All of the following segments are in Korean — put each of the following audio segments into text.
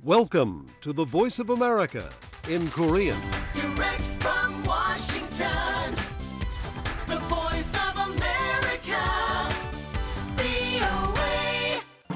Welcome to the Voice of America in Korean. Direct from Washington, the voice of America, VOA.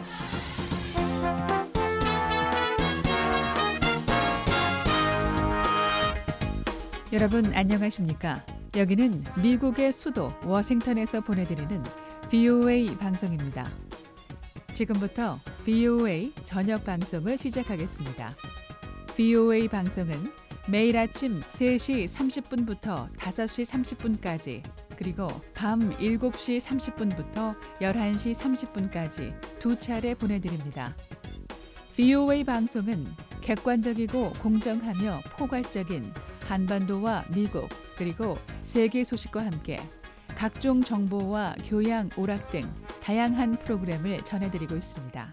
여러분 안녕하십니까? 여기는 미국의 수도 워싱턴에서 보내드리는 VOA 방송입니다. 지금부터 VOA 저녁 방송을 시작하겠습니다. VOA 방송은 매일 아침 3시 30분부터 5시 30분까지 그리고 밤 7시 30분부터 11시 30분까지 두 차례 보내드립니다. VOA 방송은 객관적이고 공정하며 포괄적인 한반도와 미국 그리고 세계 소식과 함께 각종 정보와 교양, 오락 등 다양한 프로그램을 전해드리고 있습니다.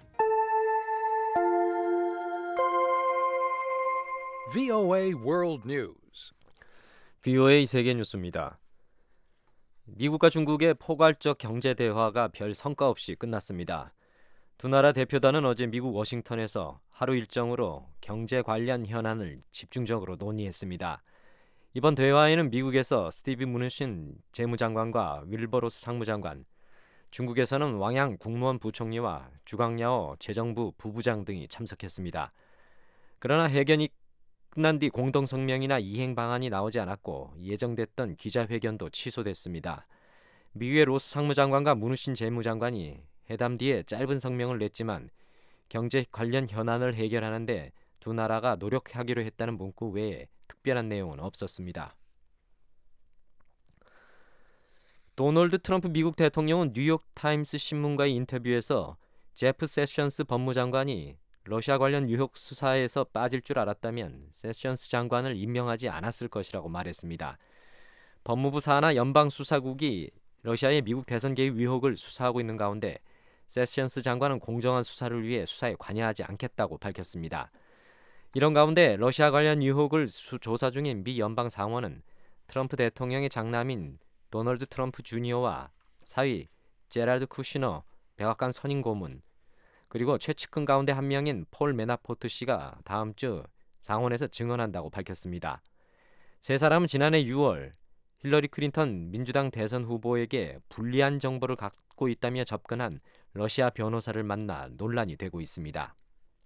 VOA World News. VOA 세계 뉴스입니다. 미국과 중국의 포괄적 경제 대화가 별 성과 없이 끝났습니다. 두 나라 대표단은 어제 미국 워싱턴에서 하루 일정으로 경제 관련 현안을 집중적으로 논의했습니다. 이번 대화에는 미국에서 스티브 무누신 재무장관과 윌버로스 상무장관, 중국에서는 왕양 국무원 부총리와 주강야오 재정부 부부장 등이 참석했습니다. 그러나 회견이 끝난 뒤 공동성명이나 이행 방안이 나오지 않았고 예정됐던 기자회견도 취소됐습니다. 미국의 로스 상무장관과 무누신 재무장관이 회담 뒤에 짧은 성명을 냈지만 경제 관련 현안을 해결하는데 두 나라가 노력하기로 했다는 문구 외에 특별한 내용은 없었습니다. 도널드 트럼프 미국 대통령은 뉴욕타임스 신문과의 인터뷰에서 제프 세션스 법무장관이 러시아 관련 유혹 수사에서 빠질 줄 알았다면 세션스 장관을 임명하지 않았을 것이라고 말했습니다. 법무부 산하 연방수사국이 러시아의 미국 대선 개입 의혹을 수사하고 있는 가운데 세션스 장관은 공정한 수사를 위해 수사에 관여하지 않겠다고 밝혔습니다. 이런 가운데 러시아 관련 의혹을 조사 중인 미 연방상원은 트럼프 대통령의 장남인 도널드 트럼프 주니어와 사위 제랄드 쿠시너 백악관 선임 고문 그리고 최측근 가운데 한 명인 폴 매나포트 씨가 다음 주 상원에서 증언한다고 밝혔습니다. 세 사람은 지난해 6월 힐러리 클린턴 민주당 대선 후보에게 불리한 정보를 갖고 있다며 접근한 러시아 변호사를 만나 논란이 되고 있습니다.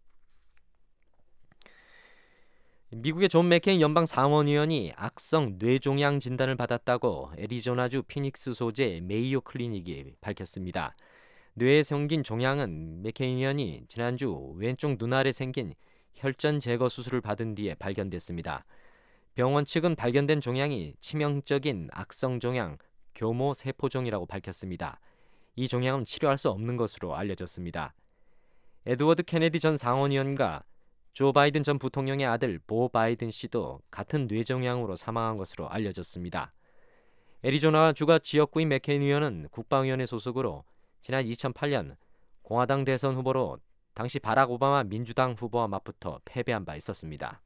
미국의 존 맥케인 연방 상원의원이 악성 뇌종양 진단을 받았다고 애리조나주 피닉스 소재 메이오 클리닉이 밝혔습니다. 뇌에 생긴 종양은 맥케인 의원이 지난주 왼쪽 눈 아래 생긴 혈전 제거 수술을 받은 뒤에 발견됐습니다. 병원 측은 발견된 종양이 치명적인 악성 종양 교모 세포종이라고 밝혔습니다. 이 종양은 치료할 수 없는 것으로 알려졌습니다. 에드워드 케네디 전 상원의원과 조 바이든 전 부통령의 아들 보 바이든 씨도 같은 뇌종양으로 사망한 것으로 알려졌습니다. 애리조나 주가 지역구인 맥케인 의원은 국방위원회 소속으로 지난 2008년 공화당 대선 후보로 당시 바락 오바마 민주당 후보와 맞붙어 패배한 바 있었습니다.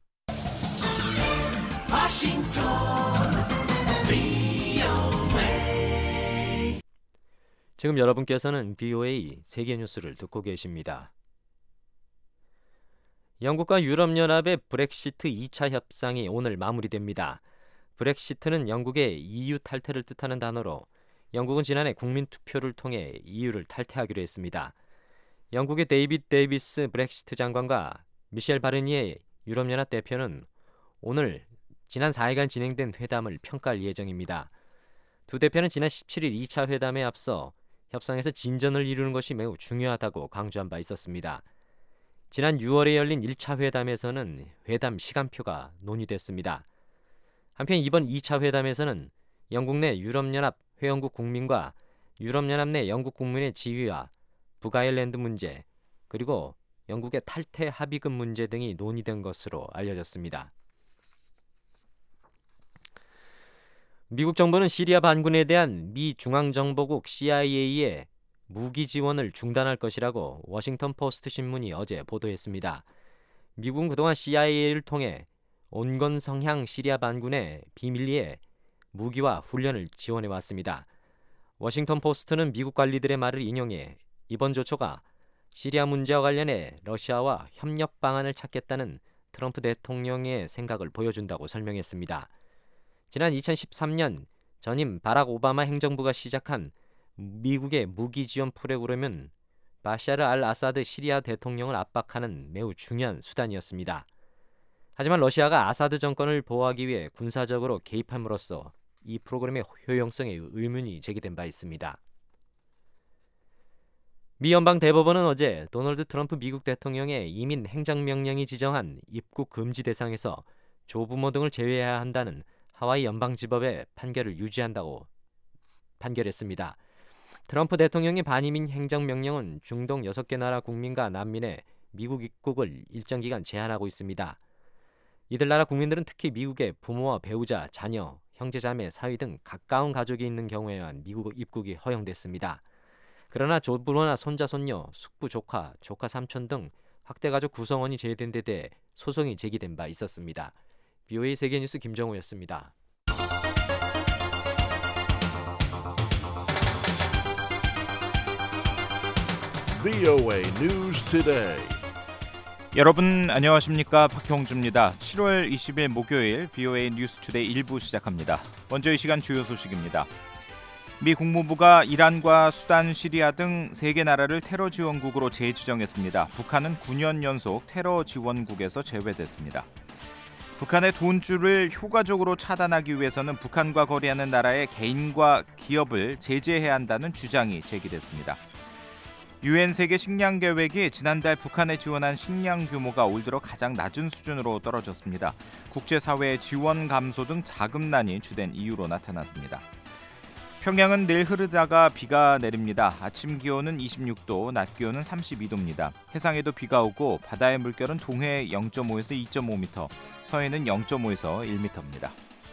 Washington, VOA. 지금 여러분께서는 VOA 세계 뉴스를 듣고 계십니다. 영국과 유럽연합의 브렉시트 2차 협상이 오늘 마무리됩니다. 브렉시트는 영국의 EU 탈퇴를 뜻하는 단어로 영국은 지난해 국민투표를 통해 EU를 탈퇴하기로 했습니다. 영국의 데이빗 데이비스 브렉시트 장관과 미셸 바르니에 유럽연합 대표는 오늘 지난 4일간 진행된 회담을 평가할 예정입니다. 두 대표는 지난 17일 2차 회담에 앞서 협상에서 진전을 이루는 것이 매우 중요하다고 강조한 바 있었습니다. 지난 6월에 열린 1차 회담에서는 회담 시간표가 논의됐습니다. 한편 이번 2차 회담에서는 영국 내 유럽연합 회원국 국민과 유럽연합 내 영국 국민의 지위와 북아일랜드 문제 그리고 영국의 탈퇴 합의금 문제 등이 논의된 것으로 알려졌습니다. 미국 정부는 시리아 반군에 대한 미 중앙정보국 CIA의 무기 지원을 중단할 것이라고 워싱턴 포스트 신문이 어제 보도했습니다. 미국은 그동안 CIA를 통해 온건 성향 시리아 반군에 비밀리에 무기와 훈련을 지원해왔습니다. 워싱턴 포스트는 미국 관리들의 말을 인용해 이번 조처가 시리아 문제와 관련해 러시아와 협력 방안을 찾겠다는 트럼프 대통령의 생각을 보여준다고 설명했습니다. 지난 2013년 전임 바락 오바마 행정부가 시작한 미국의 무기 지원 프로그램은 바샤르 알 아사드 시리아 대통령을 압박하는 매우 중요한 수단이었습니다. 하지만 러시아가 아사드 정권을 보호하기 위해 군사적으로 개입함으로써 이 프로그램의 효용성에 의문이 제기된 바 있습니다. 미 연방 대법원은 어제 도널드 트럼프 미국 대통령의 이민 행정명령이 지정한 입국 금지 대상에서 조부모 등을 제외해야 한다는 하와이 연방지법의 판결을 유지한다고 판결했습니다. 트럼프 대통령의 반이민 행정명령은 중동 6개 나라 국민과 난민의 미국 입국을 일정 기간 제한하고 있습니다. 이들 나라 국민들은 특히 미국의 부모와 배우자, 자녀, 형제자매, 사위 등 가까운 가족이 있는 경우에만 미국 입국이 허용됐습니다. 그러나 조부모나 손자, 손녀, 숙부, 조카, 조카 삼촌 등 확대가족 구성원이 제외된 데 대해 소송이 제기된 바 있었습니다. BOA 세계뉴스 김정우였습니다. VOA News Today. 여러분 안녕하십니까? 박형주입니다. 7월 20일 목요일 BOA 뉴스 투데이 1부 시작합니다. 먼저 이 시간 주요 소식입니다. 미 국무부가 이란과 수단, 시리아 등 3개 나라를 테러 지원국으로 재지정했습니다. 북한은 9년 연속 테러 지원국에서 제외됐습니다. 북한의 돈줄을 효과적으로 차단하기 위해서는 북한과 거래하는 나라의 개인과 기업을 제재해야 한다는 주장이 제기됐습니다. 유엔 세계 식량 계획이 지난달 북한에 지원한 식량 규모가 올 들어 가장 낮은 수준으로 떨어졌습니다. 국제사회의 지원 감소 등 자금난이 주된 이유로 나타났습니다. 평양은 내일 흐르다가 비가 내립니다. 아침 기온은 26도, 낮 기온은 32도입니다. 해상에도 비가 오고 바다의 물결은 동해 0.5에서 2.5m, 서해는 0.5에서 1m입니다.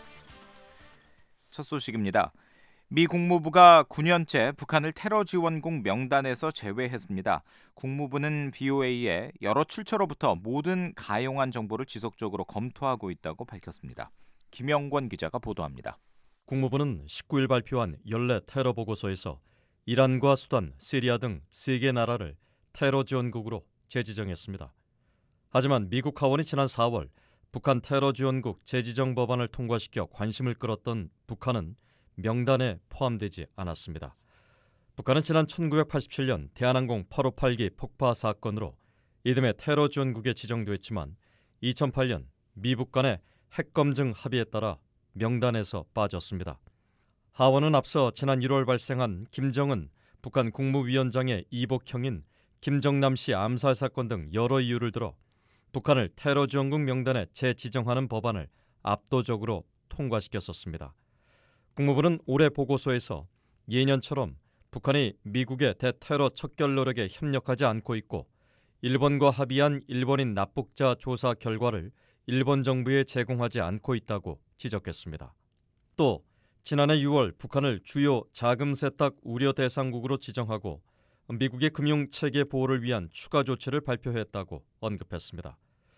첫 소식입니다. 미 국무부가 9년째 북한을 테러 지원국 명단에서 제외했습니다. 국무부는 BOA에 여러 출처로부터 모든 가용한 정보를 지속적으로 검토하고 있다고 밝혔습니다. 김영권 기자가 보도합니다. 국무부는 19일 발표한 연례 테러 보고서에서 이란과 수단, 시리아 등 3개 나라를 테러 지원국으로 재지정했습니다. 하지만 미국 하원이 지난 4월 북한 테러 지원국 재지정 법안을 통과시켜 관심을 끌었던 북한은 명단에 포함되지 않았습니다. 북한은 지난 1987년 대한항공 858기 폭파 사건으로 이듬해 테러 지원국에 지정됐지만 2008년 미북 간의 핵검증 합의에 따라 명단에서 빠졌습니다. 하원은 앞서 지난 1월 발생한 김정은 북한 국무위원장의 이복형인 김정남 씨 암살 사건 등 여러 이유를 들어 북한을 테러 지원국 명단에 재지정하는 법안을 압도적으로 통과시켰었습니다. 국무부는 올해 보고서에서 예년처럼 북한이 미국의 대테러 척결 노력에 협력하지 않고 있고 일본과 합의한 일본인 납북자 조사 결과를 일본 정부에 제공하지 않고 있다고 지적했습니다. 또 지난해 6월 북한을 주요 자금 세탁 우려 대상국으로 지정하고 미국의 금융체계 보호를 위한 추가 조치를 발표했다고 언급했습니다.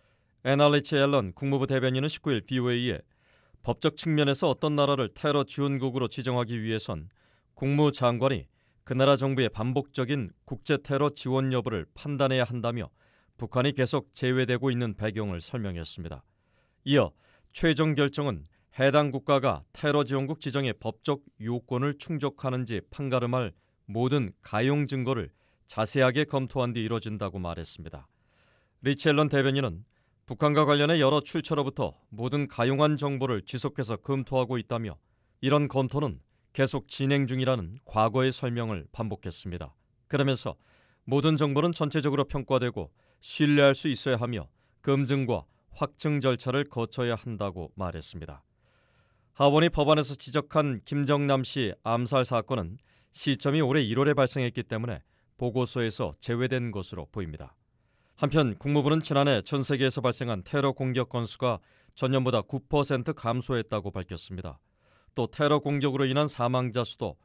NRH 앨런 국무부 대변인은 19일 BOA에 법적 측면에서 어떤 나라를 테러 지원국으로 지정하기 위해선 국무장관이 그 나라 정부의 반복적인 국제 테러 지원 여부를 판단해야 한다며 북한이 계속 제외되고 있는 배경을 설명했습니다. 이어 최종 결정은 해당 국가가 테러 지원국 지정의 법적 요건을 충족하는지 판가름할 모든 가용 증거를 자세하게 검토한 뒤 이뤄진다고 말했습니다. 리치 앨런 대변인은 북한과 관련해 여러 출처로부터 모든 가용한 정보를 지속해서 검토하고 있다며 이런 검토는 계속 진행 중이라는 과거의 설명을 반복했습니다. 그러면서 모든 정보는 전체적으로 평가되고 신뢰할 수 있어야 하며 검증과 확증 절차를 거쳐야 한다고 말했습니다. 하원이 법안에서 지적한 김정남 씨 암살 사건은 시점이 올해 1월에 발생했기 때문에 보고서에서 제외된 것으로 보입니다. 한편 국무부는 지난해 전 세계에서 발생한 테러 공격 건수가 전년보다 9% 감소했다고 밝혔습니다. 또 테러 공격으로 인한 사망자 수도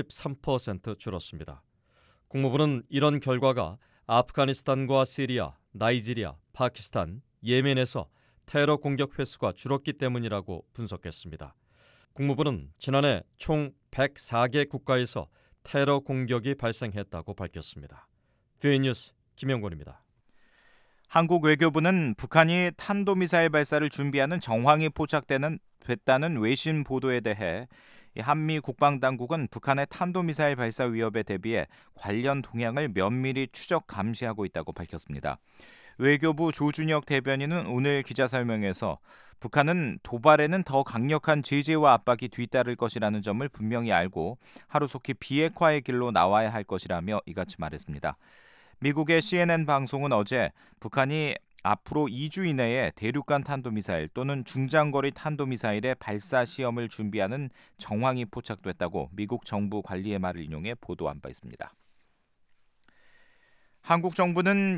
13% 줄었습니다. 국무부는 이런 결과가 아프가니스탄과 시리아, 나이지리아, 파키스탄, 예멘에서 테러 공격 횟수가 줄었기 때문이라고 분석했습니다. 국무부는 지난해 총 104개 국가에서 테러 공격이 발생했다고 밝혔습니다. BOA 뉴스 김영곤입니다. 한국 외교부는 북한이 탄도미사일 발사를 준비하는 정황이 포착됐다는 외신 보도에 대해 한미 국방당국은 북한의 탄도미사일 발사 위협에 대비해 관련 동향을 면밀히 추적 감시하고 있다고 밝혔습니다. 외교부 조준혁 대변인은 오늘 기자설명에서 북한은 도발에는 더 강력한 제재와 압박이 뒤따를 것이라는 점을 분명히 알고 하루속히 비핵화의 길로 나와야 할 것이라며 이같이 말했습니다. 미국의 CNN 방송은 어제 북한이 앞으로 2주 이내에 대륙간 탄도미사일 또는 중장거리 탄도미사일의 발사 시험을 준비하는 정황이 포착됐다고 미국 정부 관리의 말을 인용해 보도한 바 있습니다. 한국 정부는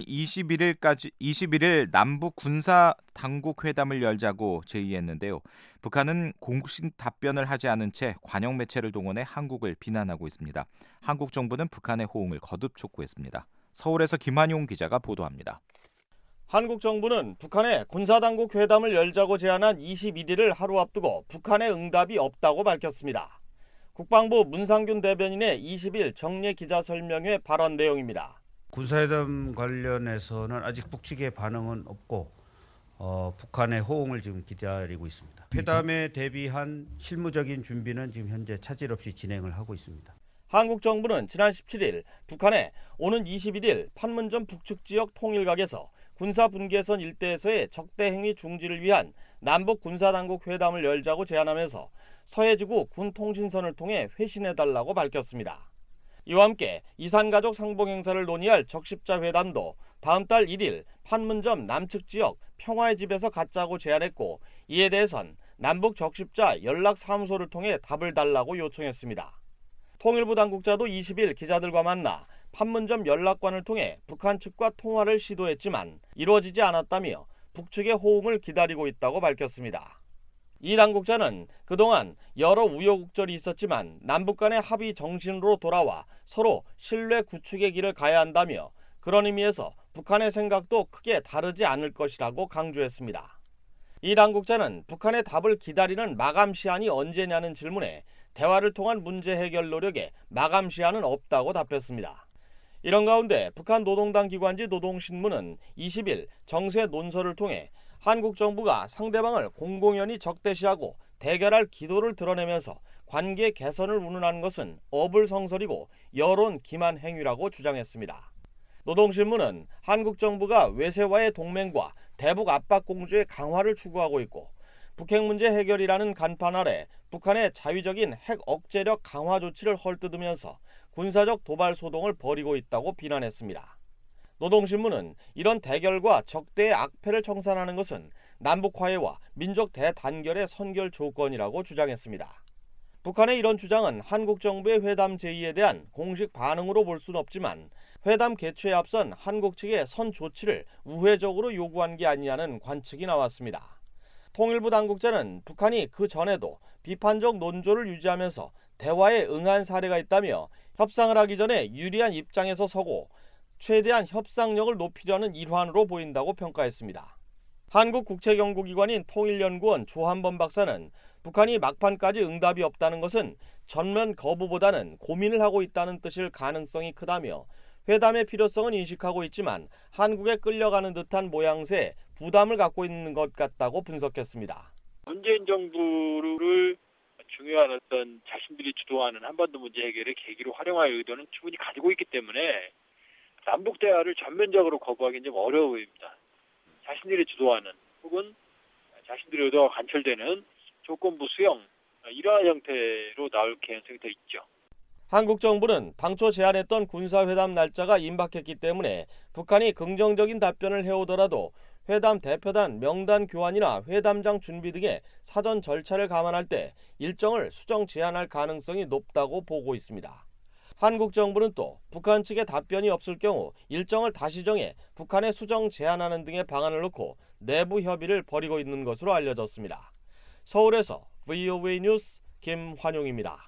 21일 남북 군사 당국 회담을 열자고 제의했는데요. 북한은 공식 답변을 하지 않은 채 관영 매체를 동원해 한국을 비난하고 있습니다. 한국 정부는 북한의 호응을 거듭 촉구했습니다. 서울에서 김한용 기자가 보도합니다. 한국 정부는 북한의 군사당국 회담을 열자고 제안한 21일을 하루 앞두고 북한의 응답이 없다고 밝혔습니다. 국방부 문상균 대변인의 20일 정례 기자설명회 발언 내용입니다. 군사회담 관련해서는 아직 북측의 반응은 없고 북한의 호응을 지금 기다리고 있습니다. 회담에 대비한 실무적인 준비는 지금 현재 차질 없이 진행을 하고 있습니다. 한국 정부는 지난 17일 북한에 오는 21일 판문점 북측 지역 통일각에서 군사분계선 일대에서의 적대 행위 중지를 위한 남북 군사당국 회담을 열자고 제안하면서 서해지구 군통신선을 통해 회신해달라고 밝혔습니다. 이와 함께 이산가족 상봉 행사를 논의할 적십자 회담도 다음 달 1일 판문점 남측 지역 평화의 집에서 갖자고 제안했고, 이에 대해선 남북 적십자 연락사무소를 통해 답을 달라고 요청했습니다. 통일부 당국자도 20일 기자들과 만나 판문점 연락관을 통해 북한 측과 통화를 시도했지만 이루어지지 않았다며 북측의 호응을 기다리고 있다고 밝혔습니다. 이 당국자는 그동안 여러 우여곡절이 있었지만 남북 간의 합의 정신으로 돌아와 서로 신뢰 구축의 길을 가야 한다며 그런 의미에서 북한의 생각도 크게 다르지 않을 것이라고 강조했습니다. 이 당국자는 북한의 답을 기다리는 마감 시한이 언제냐는 질문에 대화를 통한 문제 해결 노력에 마감 시한은 없다고 답했습니다. 이런 가운데 북한 노동당 기관지 노동신문은 20일 정세 논설을 통해 한국 정부가 상대방을 공공연히 적대시하고 대결할 기도를 드러내면서 관계 개선을 운운하는 것은 어불성설이고 여론 기만 행위라고 주장했습니다. 노동신문은 한국 정부가 외세와의 동맹과 대북 압박 공조의 강화를 추구하고 있고 북핵 문제 해결이라는 간판 아래 북한의 자위적인 핵 억제력 강화 조치를 헐뜯으면서 군사적 도발 소동을 벌이고 있다고 비난했습니다. 노동신문은 이런 대결과 적대의 악패를 청산하는 것은 남북 화해와 민족 대단결의 선결 조건이라고 주장했습니다. 북한의 이런 주장은 한국 정부의 회담 제의에 대한 공식 반응으로 볼 수는 없지만 회담 개최에 앞선 한국 측의 선 조치를 우회적으로 요구한 게 아니냐는 관측이 나왔습니다. 통일부 당국자는 북한이 그 전에도 비판적 논조를 유지하면서 대화에 응한 사례가 있다며 협상을 하기 전에 유리한 입장에서 서고 최대한 협상력을 높이려는 일환으로 보인다고 평가했습니다. 한국국책연구기관인 통일연구원 조한범 박사는 북한이 막판까지 응답이 없다는 것은 전면 거부보다는 고민을 하고 있다는 뜻일 가능성이 크다며 회담의 필요성은 인식하고 있지만 한국에 끌려가는 듯한 모양새에 부담을 갖고 있는 것 같다고 분석했습니다. 문재인 정부를 중요한 어떤 자신들이 주도하는 한반도 문제 해결의 계기로 활용할 의도는 충분히 가지고 있기 때문에 남북 대화를 전면적으로 거부하기는 좀 어려워 보입니다. 자신들이 주도하는 혹은 자신들의 의도가 관철되는 조건부 수용 이러한 형태로 나올 가능성이 더 있죠. 한국 정부는 당초 제안했던 군사회담 날짜가 임박했기 때문에 북한이 긍정적인 답변을 해오더라도 회담 대표단 명단 교환이나 회담장 준비 등의 사전 절차를 감안할 때 일정을 수정 제한할 가능성이 높다고 보고 있습니다. 한국 정부는 또 북한 측의 답변이 없을 경우 일정을 다시 정해 북한에 수정 제한하는 등의 방안을 놓고 내부 협의를 벌이고 있는 것으로 알려졌습니다. 서울에서 VOA 뉴스 김환용입니다.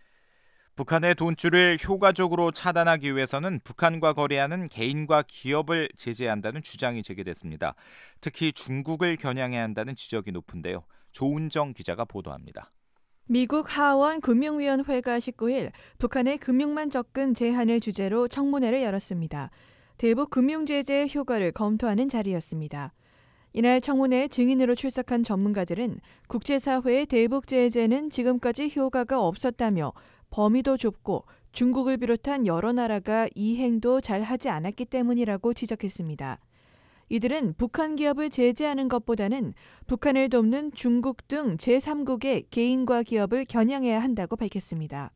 북한의 돈줄을 효과적으로 차단하기 위해서는 북한과 거래하는 개인과 기업을 제재한다는 주장이 제기됐습니다. 특히 중국을 겨냥해야 한다는 지적이 높은데요. 조은정 기자가 보도합니다. 미국 하원 금융위원회가 19일 북한의 금융만 접근 제한을 주제로 청문회를 열었습니다. 대북 금융제재의 효과를 검토하는 자리였습니다. 이날 청문회 증인으로 출석한 전문가들은 국제사회의 대북 제재는 지금까지 효과가 없었다며 범위도 좁고 중국을 비롯한 여러 나라가 이행도 잘 하지 않았기 때문이라고 지적했습니다. 이들은 북한 기업을 제재하는 것보다는 북한을 돕는 중국 등 제3국의 개인과 기업을 겨냥해야 한다고 밝혔습니다.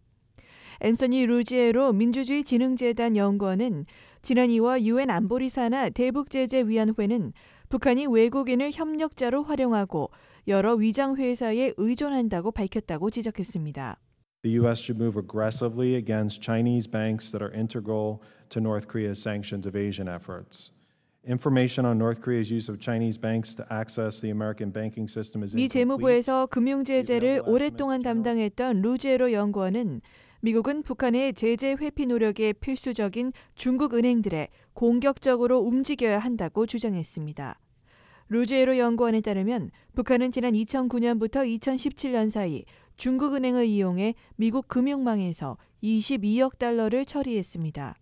앤서니 루지에로 민주주의진흥재단 연구원은 지난 2월 유엔 안보리사나 대북제재위원회는 북한이 외국인을 협력자로 활용하고 여러 위장회사에 의존한다고 밝혔다고 지적했습니다. The U.S. should move aggressively against Chinese banks that are integral to North Korea's sanctions evasion efforts. Information on North Korea's use of Chinese banks to access the American banking system is 미 incomplete. 재무부에서 금융제재를 오랫동안 담당했던 루제로 연구원은 미국은 북한의 제재 회피 노력에 필수적인 중국 은행들에 공격적으로 움직여야 한다고 주장했습니다. 루제로 연구원에 따르면 북한은 지난 2009년부터 2017년 사이 중국 은행을 이용해 미국 금융망에서 22억 달러를 처리했습니다.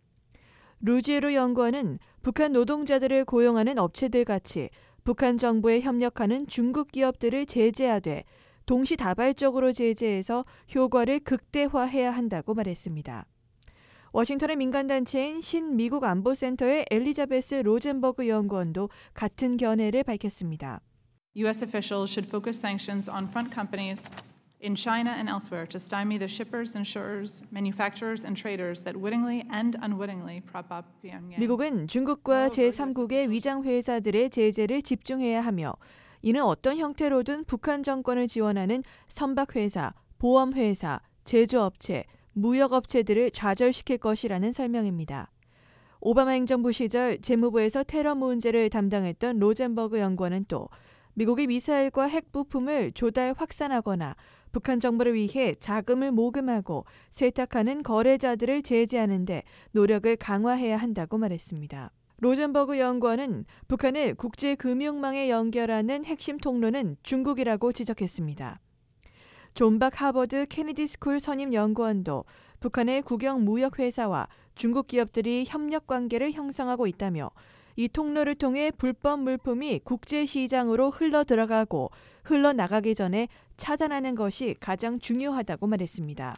루지에로 연구원은 북한 노동자들을 고용하는 업체들 같이 북한 정부에 협력하는 중국 기업들을 제재하되 동시다발적으로 제재해서 효과를 극대화해야 한다고 말했습니다. 워싱턴의 민간단체인 신미국 안보센터의 엘리자베스 로젠버그 연구원도 같은 견해를 밝혔습니다. U.S. officials should focus sanctions on front companies in China and elsewhere to stymie the shippers, insurers, manufacturers and traders that wittingly and unwittingly prop up Pyongyang. 미국은 중국과 제3국의 위장 회사들의 제재를 집중해야 하며 이는 어떤 형태로든 북한 정권을 지원하는 선박회사, 보험회사, 제조업체, 무역업체들을 좌절시킬 것이라는 설명입니다. 오바마 행정부 시절 재무부에서 테러 문제를 담당했던 로젠버그 연구원은 또 미국이 미사일과 핵 부품을 조달 확산하거나 북한 정부를 위해 자금을 모금하고 세탁하는 거래자들을 제재하는 데 노력을 강화해야 한다고 말했습니다. 로젠버그 연구원은 북한을 국제금융망에 연결하는 핵심 통로는 중국이라고 지적했습니다. 존박 하버드 케네디 스쿨 선임 연구원도 북한의 국영 무역회사와 중국 기업들이 협력 관계를 형성하고 있다며 이 통로를 통해 불법 물품이 국제시장으로 흘러들어가고 흘러나가기 전에 차단하는 것이 가장 중요하다고 말했습니다.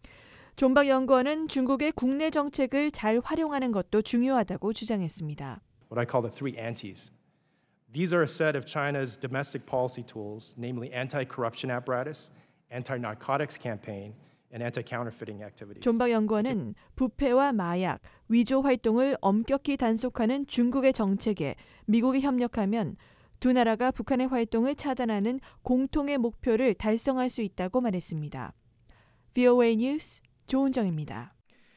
존박 연구원은 중국의 국내 정책을 잘 활용하는 것도 중요하다고 주장했습니다. What I call the three antis. These are a set of China's domestic policy tools, namely anti-corruption apparatus, anti-narcotics campaign, and anti-counterfeiting activities. 존박 연구원은 부패와 마약, 위조 활동을 엄격히 단속하는 중국의 정책에 미국이 협력하면 두 나라가 북한의 활동을 차단하는 공통의 목표를 달성할 수 있다고 말했습니다. VOA 뉴스 조은정입니다.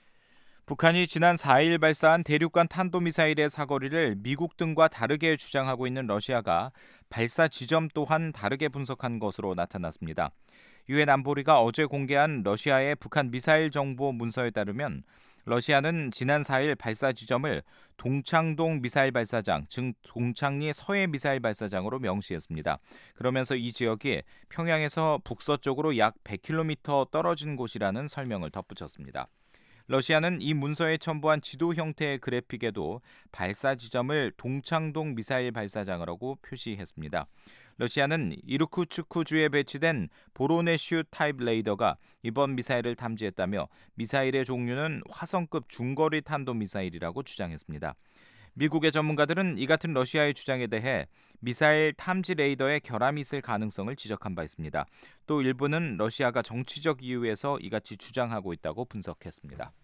북한이 지난 4일 발사한 대륙간 탄도미사일의 사거리를 미국 등과 다르게 주장하고 있는 러시아가 발사 지점 또한 다르게 분석한 것으로 나타났습니다. 유엔 안보리가 어제 공개한 러시아의 북한 미사일 정보 문서에 따르면 러시아는 지난 4일 발사 지점을 동창동 미사일 발사장, 즉 동창리 서해 미사일 발사장으로 명시했습니다. 그러면서 이 지역이 평양에서 북서쪽으로 약 100km 떨어진 곳이라는 설명을 덧붙였습니다. 러시아는 이 문서에 첨부한 지도 형태의 그래픽에도 발사 지점을 동창동 미사일 발사장이라고 표시했습니다. 러시아는 이르쿠츠크주에 배치된 보로네슈 타입 레이더가 이번 미사일을 탐지했다며 미사일의 종류는 화성급 중거리 탄도미사일이라고 주장했습니다. 미국의 전문가들은 이 같은 러시아의 주장에 대해 미사일 탐지 레이더에 결함이 있을 가능성을 지적한 바 있습니다. 또 일부는 러시아가 정치적 이유에서 이같이 주장하고 있다고 분석했습니다.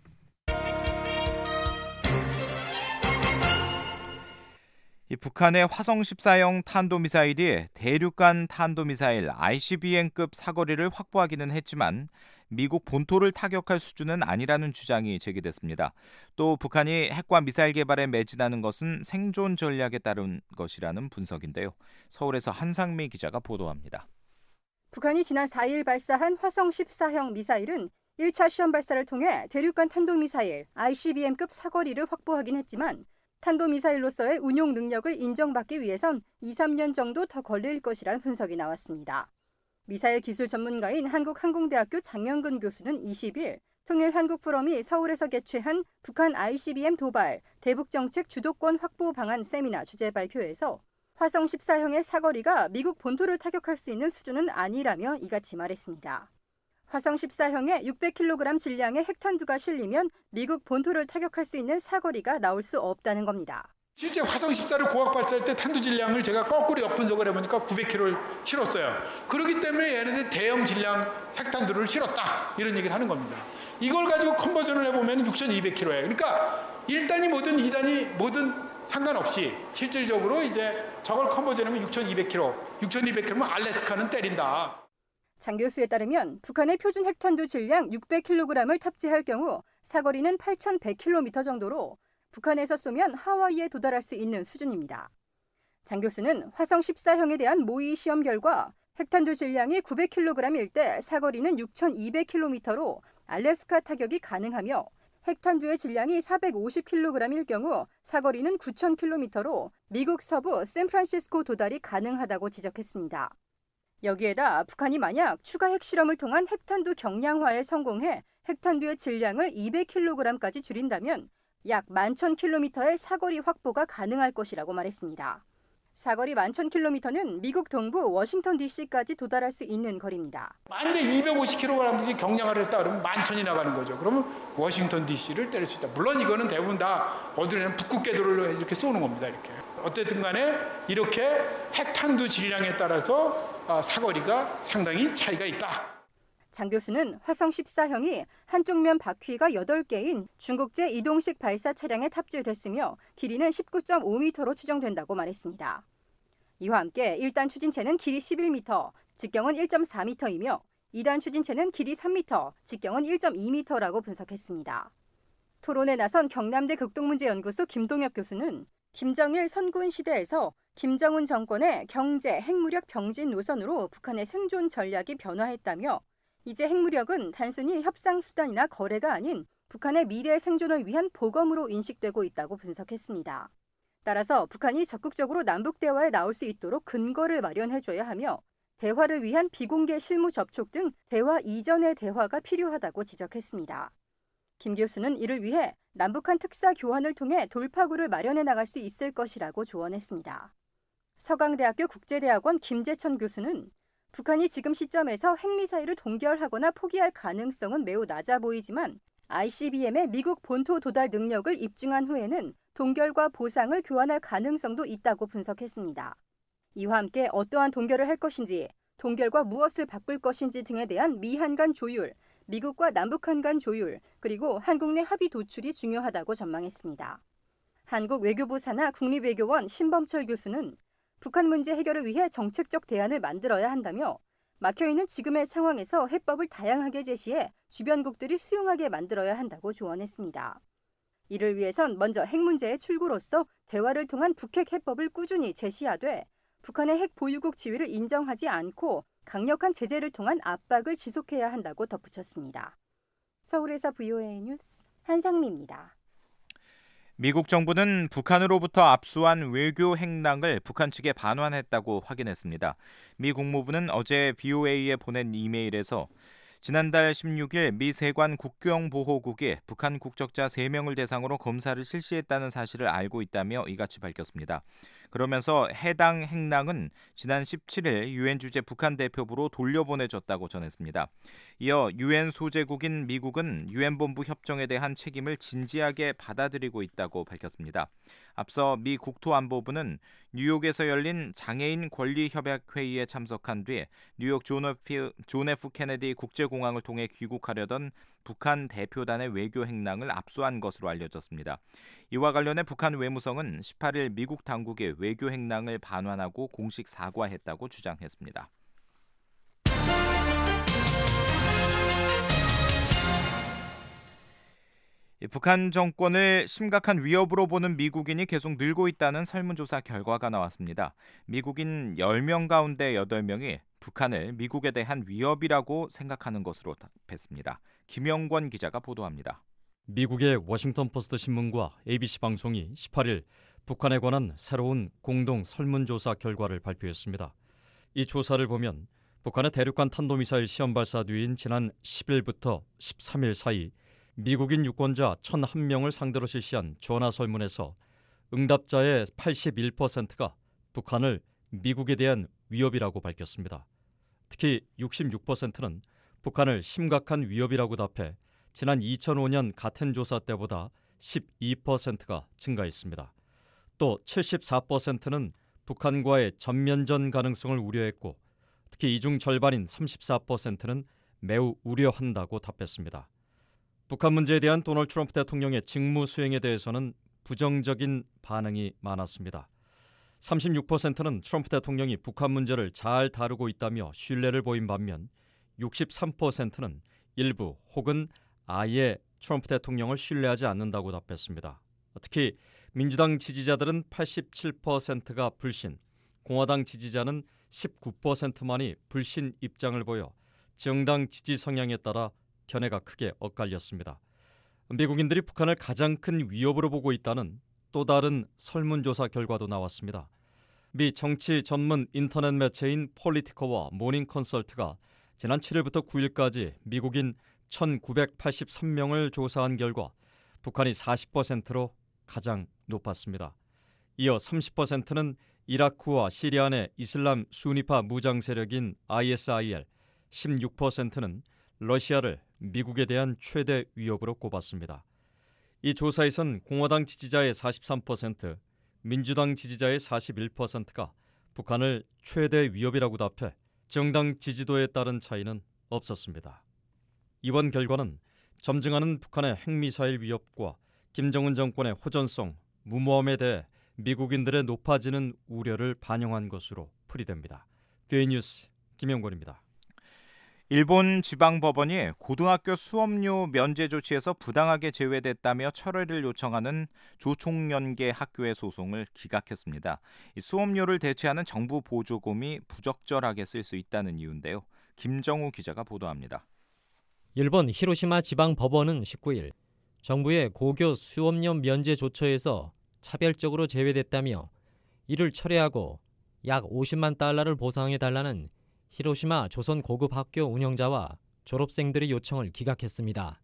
이 북한의 화성 14형 탄도미사일이 대륙간 탄도미사일 ICBM급 사거리를 확보하기는 했지만 미국 본토를 타격할 수준은 아니라는 주장이 제기됐습니다. 또 북한이 핵과 미사일 개발에 매진하는 것은 생존 전략에 따른 것이라는 분석인데요. 서울에서 한상미 기자가 보도합니다. 북한이 지난 4일 발사한 화성 14형 미사일은 1차 시험 발사를 통해 대륙간 탄도미사일 ICBM급 사거리를 확보하긴 했지만 탄도미사일로서의 운용 능력을 인정받기 위해선 2-3년 정도 더 걸릴 것이라는 분석이 나왔습니다. 미사일 기술 전문가인 한국항공대학교 장영근 교수는 20일 통일한국포럼이 서울에서 개최한 북한 ICBM 도발, 대북정책 주도권 확보 방안 세미나 주제 발표에서 화성 14형의 사거리가 미국 본토를 타격할 수 있는 수준은 아니라며 이같이 말했습니다. 화성 14형의 600kg 질량의 핵탄두가 실리면 미국 본토를 타격할 수 있는 사거리가 나올 수 없다는 겁니다. 실제 화성 14를 고각 발사할 때 탄두 질량을 제가 거꾸로 역분석을 해보니까 900kg를 실었어요. 그렇기 때문에 얘네들 대형 질량 핵탄두를 실었다 이런 얘기를 하는 겁니다. 이걸 가지고 컨버전을 해보면 6,200kg예요. 그러니까 1단이 뭐든 2단이 뭐든 상관없이 실질적으로 이제 저걸 컨버전하면 6,200kg, 6,200kg면 알래스카는 때린다. 장 교수에 따르면 북한의 표준 핵탄두 질량 600kg을 탑재할 경우 사거리는 8,100km 정도로 북한에서 쏘면 하와이에 도달할 수 있는 수준입니다. 장 교수는 화성 14형에 대한 모의 시험 결과 핵탄두 질량이 900kg일 때 사거리는 6,200km로 알래스카 타격이 가능하며 핵탄두의 질량이 450kg일 경우 사거리는 9,000km로 미국 서부 샌프란시스코 도달이 가능하다고 지적했습니다. 여기에다 북한이 만약 추가 핵실험을 통한 핵탄두 경량화에 성공해 핵탄두의 질량을 200kg까지 줄인다면 약 11,000km의 사거리 확보가 가능할 것이라고 말했습니다. 사거리 11,000km는 미국 동부 워싱턴 DC까지 도달할 수 있는 거리입니다. 만일에 250kg 경량화를 했다 그러면 11,000이 나가는 거죠. 그러면 워싱턴 DC를 때릴 수 있다. 물론 이거는 대부분 다 어디를 북극 궤도를 이렇게 쏘는 겁니다. 이렇게. 어쨌든 간에 이렇게 핵탄두 질량에 따라서 사거리가 상당히 차이가 있다. 장 교수는 화성 14형이 한쪽 면 바퀴가 8개인 중국제 이동식 발사 차량에 탑재됐으며 길이는 19.5m로 추정된다고 말했습니다. 이와 함께 1단 추진체는 길이 11m, 직경은 1.4m이며 2단 추진체는 길이 3m, 직경은 1.2m라고 분석했습니다. 토론에 나선 경남대 극동문제연구소 김동엽 교수는 김정일 선군 시대에서 김정은 정권의 경제, 핵무력 병진 노선으로 북한의 생존 전략이 변화했다며 이제 핵무력은 단순히 협상 수단이나 거래가 아닌 북한의 미래 생존을 위한 보검으로 인식되고 있다고 분석했습니다. 따라서 북한이 적극적으로 남북 대화에 나올 수 있도록 근거를 마련해줘야 하며 대화를 위한 비공개 실무 접촉 등 대화 이전의 대화가 필요하다고 지적했습니다. 김 교수는 이를 위해 남북한 특사 교환을 통해 돌파구를 마련해 나갈 수 있을 것이라고 조언했습니다. 서강대학교 국제대학원 김재천 교수는 북한이 지금 시점에서 핵미사일을 동결하거나 포기할 가능성은 매우 낮아 보이지만 ICBM의 미국 본토 도달 능력을 입증한 후에는 동결과 보상을 교환할 가능성도 있다고 분석했습니다. 이와 함께 어떠한 동결을 할 것인지, 동결과 무엇을 바꿀 것인지 등에 대한 미한 간 조율, 미국과 남북한 간 조율, 그리고 한국 내 합의 도출이 중요하다고 전망했습니다. 한국 외교부 산하 국립외교원 신범철 교수는 북한 문제 해결을 위해 정책적 대안을 만들어야 한다며 막혀있는 지금의 상황에서 해법을 다양하게 제시해 주변국들이 수용하게 만들어야 한다고 조언했습니다. 이를 위해선 먼저 핵 문제의 출구로서 대화를 통한 북핵 해법을 꾸준히 제시하되 북한의 핵 보유국 지위를 인정하지 않고 강력한 제재를 통한 압박을 지속해야 한다고 덧붙였습니다. 서울에서 VOA 뉴스 한상미입니다. 미국 정부는 북한으로부터 압수한 외교 행랑을 북한 측에 반환했다고 확인했습니다. 미 국무부는 어제 VOA에 보낸 이메일에서 지난달 16일 미 세관 국경보호국이 북한 국적자 3명을 대상으로 검사를 실시했다는 사실을 알고 있다며 이같이 밝혔습니다. 그러면서 해당 행랑은 지난 17일 유엔 주재 북한 대표부로 돌려보내졌다고 전했습니다. 이어 유엔 소재국인 미국은 유엔 본부 협정에 대한 책임을 진지하게 받아들이고 있다고 밝혔습니다. 앞서 미 국토안보부는 뉴욕에서 열린 장애인 권리협약회의에 참석한 뒤 뉴욕 존 F 케네디 국제공항을 통해 귀국하려던 북한 대표단의 외교 행랑을 압수한 것으로 알려졌습니다. 이와 관련해 북한 외무성은 18일 미국 당국의 외교 행랑을 반환하고 공식 사과했다고 주장했습니다. 북한 정권을 심각한 위협으로 보는 미국인이 계속 늘고 있다는 설문조사 결과가 나왔습니다. 미국인 10명 가운데 8명이 북한을 미국에 대한 위협이라고 생각하는 것으로 답했습니다. 김영권 기자가 보도합니다. 미국의 워싱턴 포스트 신문과 ABC 방송이 18일 북한에 관한 새로운 공동 설문조사 결과를 발표했습니다. 이 조사를 보면 북한의 대륙간 탄도미사일 시험 발사 뒤인 지난 10일부터 13일 사이 미국인 유권자 1,001명을 상대로 실시한 전화 설문에서 응답자의 81%가 북한을 미국에 대한 위협이라고 밝혔습니다. 특히 66%는 북한을 심각한 위협이라고 답해 지난 2005년 같은 조사 때보다 12%가 증가했습니다. 또 74%는 북한과의 전면전 가능성을 우려했고 특히 이 중 절반인 34%는 매우 우려한다고 답했습니다. 북한 문제에 대한 도널드 트럼프 대통령의 직무 수행에 대해서는 부정적인 반응이 많았습니다. 36%는 트럼프 대통령이 북한 문제를 잘 다루고 있다며 신뢰를 보인 반면 63%는 일부 혹은 아예 트럼프 대통령을 신뢰하지 않는다고 답했습니다. 특히 민주당 지지자들은 87%가 불신, 공화당 지지자는 19%만이 불신 입장을 보여 정당 지지 성향에 따라 견해가 크게 엇갈렸습니다. 미국인들이 북한을 가장 큰 위협으로 보고 있다는 또 다른 설문조사 결과도 나왔습니다. 미 정치 전문 인터넷 매체인 폴리티커와 모닝 컨설트가 지난 7일부터 9일까지 미국인 1,983명을 조사한 결과 북한이 40%로 가장 높았습니다. 이어 30%는 이라크와 시리아 내 이슬람 수니파 무장 세력인 ISIL, 16%는 러시아를 미국에 대한 최대 위협으로 꼽았습니다. 이 조사에선 공화당 지지자의 43%, 민주당 지지자의 41%가 북한을 최대 위협이라고 답해 정당 지지도에 따른 차이는 없었습니다. 이번 결과는 점증하는 북한의 핵미사일 위협과 김정은 정권의 호전성, 무모함에 대해 미국인들의 높아지는 우려를 반영한 것으로 풀이됩니다. 뷰이 뉴스 김영권입니다. 일본 지방법원이 고등학교 수업료 면제 조치에서 부당하게 제외됐다며 철회를 요청하는 조총련계 학교의 소송을 기각했습니다. 이 수업료를 대체하는 정부 보조금이 부적절하게 쓸 수 있다는 이유인데요. 김정우 기자가 보도합니다. 일본 히로시마 지방법원은 19일 정부의 고교 수업료 면제 조처에서 차별적으로 제외됐다며 이를 철회하고 약 50만 달러를 보상해달라는 히로시마 조선 고급 학교 운영자와 졸업생들의 요청을 기각했습니다.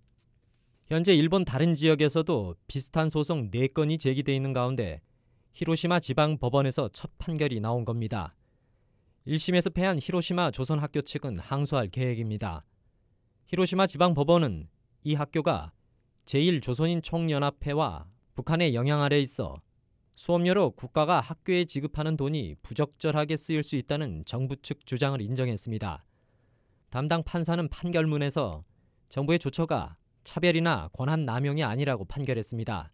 현재 일본 다른 지역에서도 비슷한 소송 4건이 제기돼 있는 가운데 히로시마 지방법원에서 첫 판결이 나온 겁니다. 1심에서 패한 히로시마 조선 학교 측은 항소할 계획입니다. 히로시마 지방법원은 이 학교가 제1조선인 총연합회와 북한의 영향 아래 있어 수업료로 국가가 학교에 지급하는 돈이 부적절하게 쓰일 수 있다는 정부 측 주장을 인정했습니다. 담당 판사는 판결문에서 정부의 조처가 차별이나 권한 남용이 아니라고 판결했습니다.